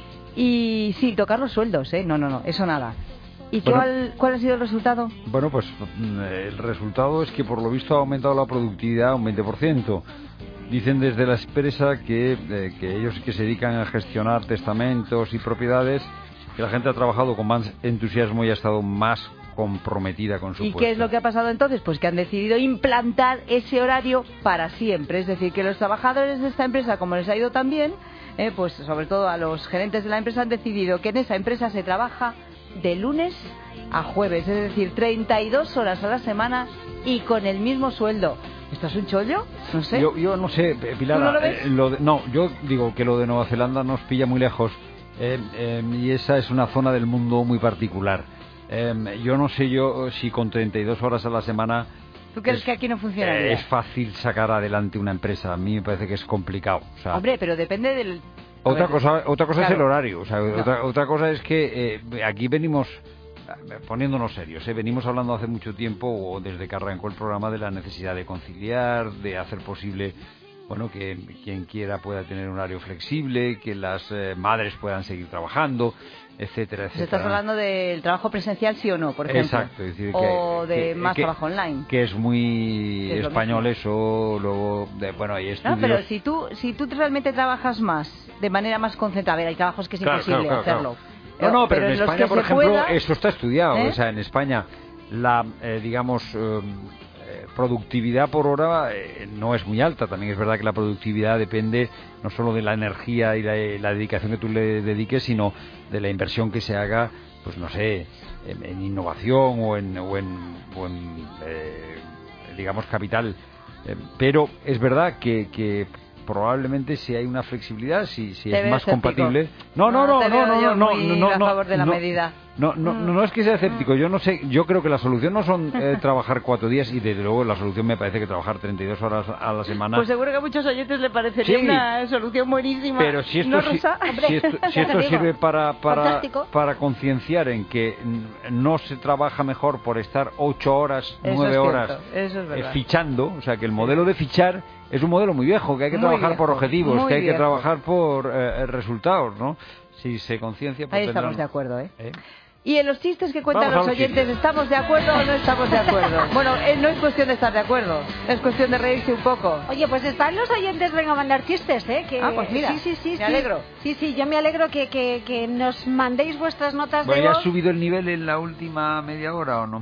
S18: Y sí, tocar los sueldos, no, eso nada. ¿Y cuál ha sido el resultado?
S19: Bueno, pues el resultado es que por lo visto ha aumentado la productividad un 20%. Dicen desde la empresa que ellos que se dedican a gestionar testamentos y propiedades, que la gente ha trabajado con más entusiasmo y ha estado más comprometida con su puesto.
S18: ¿Y qué es lo que ha pasado entonces? Pues que han decidido implantar ese horario para siempre. Es decir, que los trabajadores de esta empresa, como les ha ido tan bien, pues sobre todo a los gerentes de la empresa, han decidido que en esa empresa se trabaja de lunes a jueves, es decir, 32 horas a la semana y con el mismo sueldo. ¿Esto es un chollo? No sé.
S19: Yo no sé, Pilar.
S18: ¿Tú no lo ves?
S19: Yo digo que lo de Nueva Zelanda nos pilla muy lejos y esa es una zona del mundo muy particular. Yo no sé si con 32 horas a la semana...
S18: ¿Tú crees que aquí no funcionaría?
S19: Es fácil sacar adelante una empresa. A mí me parece que es complicado. O sea,
S18: hombre, pero depende del...
S19: Otra cosa
S18: claro.
S19: Es el horario. O sea, otra cosa es que aquí venimos... poniéndonos serios, venimos hablando hace mucho tiempo, o desde que arrancó el programa, de la necesidad de conciliar, de hacer posible bueno, que quien quiera pueda tener un horario flexible, que las madres puedan seguir trabajando, etcétera, etcétera.
S18: ¿Estás hablando del trabajo presencial, sí o no, por ejemplo?
S19: Exacto. Es decir,
S18: o de más trabajo online.
S19: Que es muy
S18: es
S19: español eso, luego, bueno, hay estudios...
S18: No, pero si tú realmente trabajas más, de manera más concentrada, a ver, hay trabajos que es imposible hacerlo.
S19: Claro. No, pero en España, por ejemplo,
S18: pueda,
S19: eso está estudiado. O sea, en España la, productividad por hora no es muy alta. También es verdad que la productividad depende no solo de la energía y la dedicación que tú le dediques, sino de la inversión que se haga, pues no sé, en innovación o en digamos, capital. Pero es verdad que probablemente si hay una flexibilidad, si es más compatible. No,
S18: a favor de la medida.
S19: No es que sea escéptico, yo no sé, yo creo que la solución no son trabajar 4 días y desde luego la solución me parece que trabajar 32 horas a la semana.
S18: Pues seguro que a muchos oyentes le parecería una solución buenísima.
S19: Pero si esto, si esto sirve para concienciar en que no se trabaja mejor por estar 8 horas, 9 horas fichando, o sea que el modelo de fichar es un modelo muy viejo, que hay que trabajar por objetivos, que hay que trabajar por resultados, ¿no? Si se conciencia...
S18: Ahí estamos de acuerdo, ¿eh? Y en los chistes que cuentan los oyentes, ¿estamos de acuerdo o no estamos de acuerdo? Bueno, no es cuestión de estar de acuerdo, es cuestión de reírse un poco.
S1: Oye, pues están los oyentes, vengan a mandar chistes, ¿eh?
S18: Pues mira, me alegro.
S1: Sí, yo me alegro que nos mandéis vuestras notas de voz.
S19: ¿Ya has subido el nivel en la última media hora o no?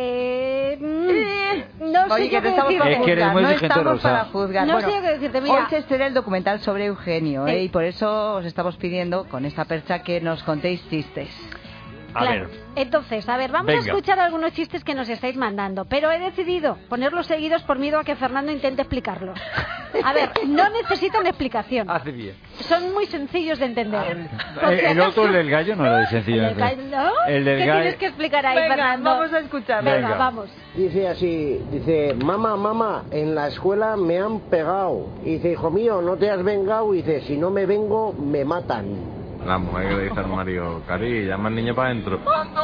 S1: No sé qué decirte.
S19: Es que eres muy exigente, Rosa.
S18: Para juzgar.
S1: No sé qué decirte, mira.
S18: Hoy se estrena el documental sobre Eugenio, y por eso os estamos pidiendo, con esta percha, que nos contéis chistes.
S1: Claro. Entonces, a ver, vamos a escuchar algunos chistes que nos estáis mandando, pero he decidido ponerlos seguidos por miedo a que Fernando intente explicarlos. A ver, no necesitan explicación.
S19: Hace bien.
S1: Son muy sencillos de entender.
S19: El otro, el del gallo, no era de sencillo.
S1: ¿No?
S19: El del
S1: ¿Qué
S19: gallo...
S1: tienes que explicar ahí, Fernando?
S18: Vamos a escucharlo.
S1: Venga, vamos.
S11: Dice así, mamá, en la escuela me han pegado. Y dice, hijo mío, no te has vengado. Y dice, si no me vengo, me matan.
S12: La mujer que le dice al marido, Cari, llama al niño para adentro.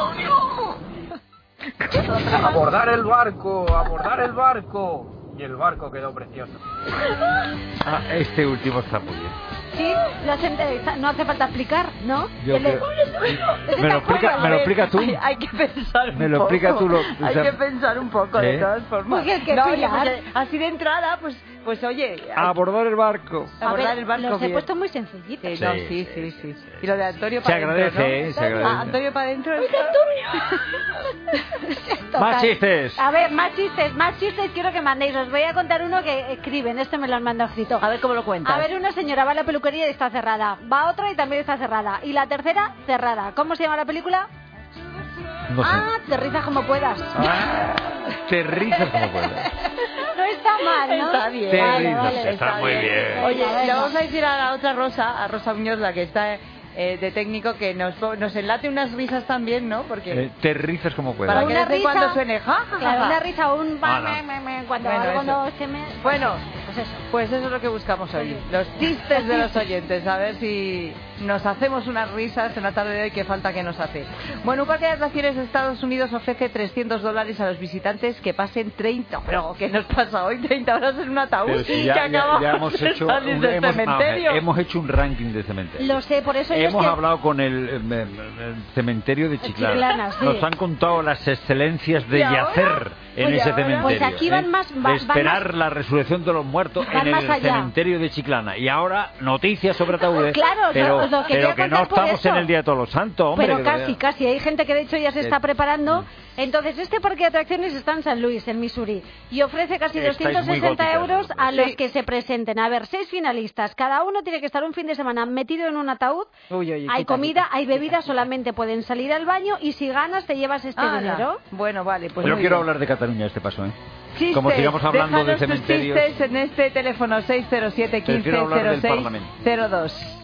S20: ¡Abordar el barco! Y el barco quedó precioso.
S19: Este último está muy bien.
S1: Sí, no hace falta explicar, ¿no?
S19: ¿Me lo explicas tú?
S18: Hay que pensar un poco.
S19: ¿Me lo explicas tú?
S18: Hay que pensar un poco, de todas formas.
S1: Porque
S18: así de entrada, pues oye...
S19: Abordar el barco.
S18: Abordar el barco.
S1: Los he puesto muy sencillitos.
S18: Sí. Y lo de Antonio para adentro,
S19: se agradece, se agradece.
S18: Antonio para adentro.
S19: Más chistes.
S1: A ver, más chistes quiero que mandéis. Os voy a contar uno que escriben. Este me lo han mandado escrito.
S18: A ver cómo lo cuentas.
S1: A ver, una señora va a la peluquería y está cerrada. Va otra y también está cerrada. Y la tercera, cerrada. ¿Cómo se llama la película?
S19: No sé.
S1: Te rizas como puedas.
S19: Te rizas como puedas.
S1: No está mal, ¿no?
S18: Está bien.
S19: Vale, está muy bien.
S18: Oye, le vamos a decir a la otra Rosa, a Rosa Muñoz, la que está de técnico, que nos enlate unas risas también, ¿no? Porque
S19: te rizas como puedas.
S18: Para que
S1: una
S18: desde
S1: risa,
S18: cuando suene
S1: claro, una risa o un cuando algo no se me...
S18: Pues eso es lo que buscamos hoy. Los chistes de los oyentes, a ver si nos hacemos unas risas en la tarde de hoy, que falta que nos hace. Bueno, un parque de atracciones de Estados Unidos ofrece $300 a los visitantes que pasen 30... ¿Pero qué nos pasa hoy? 30 horas en un ataúd.
S19: Si
S18: que acabamos
S19: ya hemos hecho
S18: del cementerio.
S19: Hemos hecho un ranking de cementerios.
S1: Lo sé, por eso
S19: hemos hablado con el cementerio de Chiclana.
S1: Sí.
S19: Nos han contado las excelencias de yacer en ese cementerio.
S1: Pues aquí van
S19: de esperar la resurrección de los muertos en el cementerio de Chiclana. Y ahora noticias sobre ataúdes.
S1: Claro,
S19: pero que no estamos en el Día de Todos los Santos, hombre.
S1: Pero casi. Hay gente que de hecho ya se está preparando. Entonces, este parque de atracciones está en San Luis, en Missouri, y ofrece casi 260 euros a los que se presenten. A ver, 6 finalistas. Cada uno tiene que estar un fin de semana metido en un ataúd. Hay comida, hay bebida, solamente pueden salir al baño, y si ganas te llevas este dinero.
S18: Bueno, vale, pues
S19: yo quiero hablar de Cataluña a este paso,
S18: Chistes,
S19: como sigamos hablando de cementerios.
S18: Chistes en este teléfono 607 15 06 02.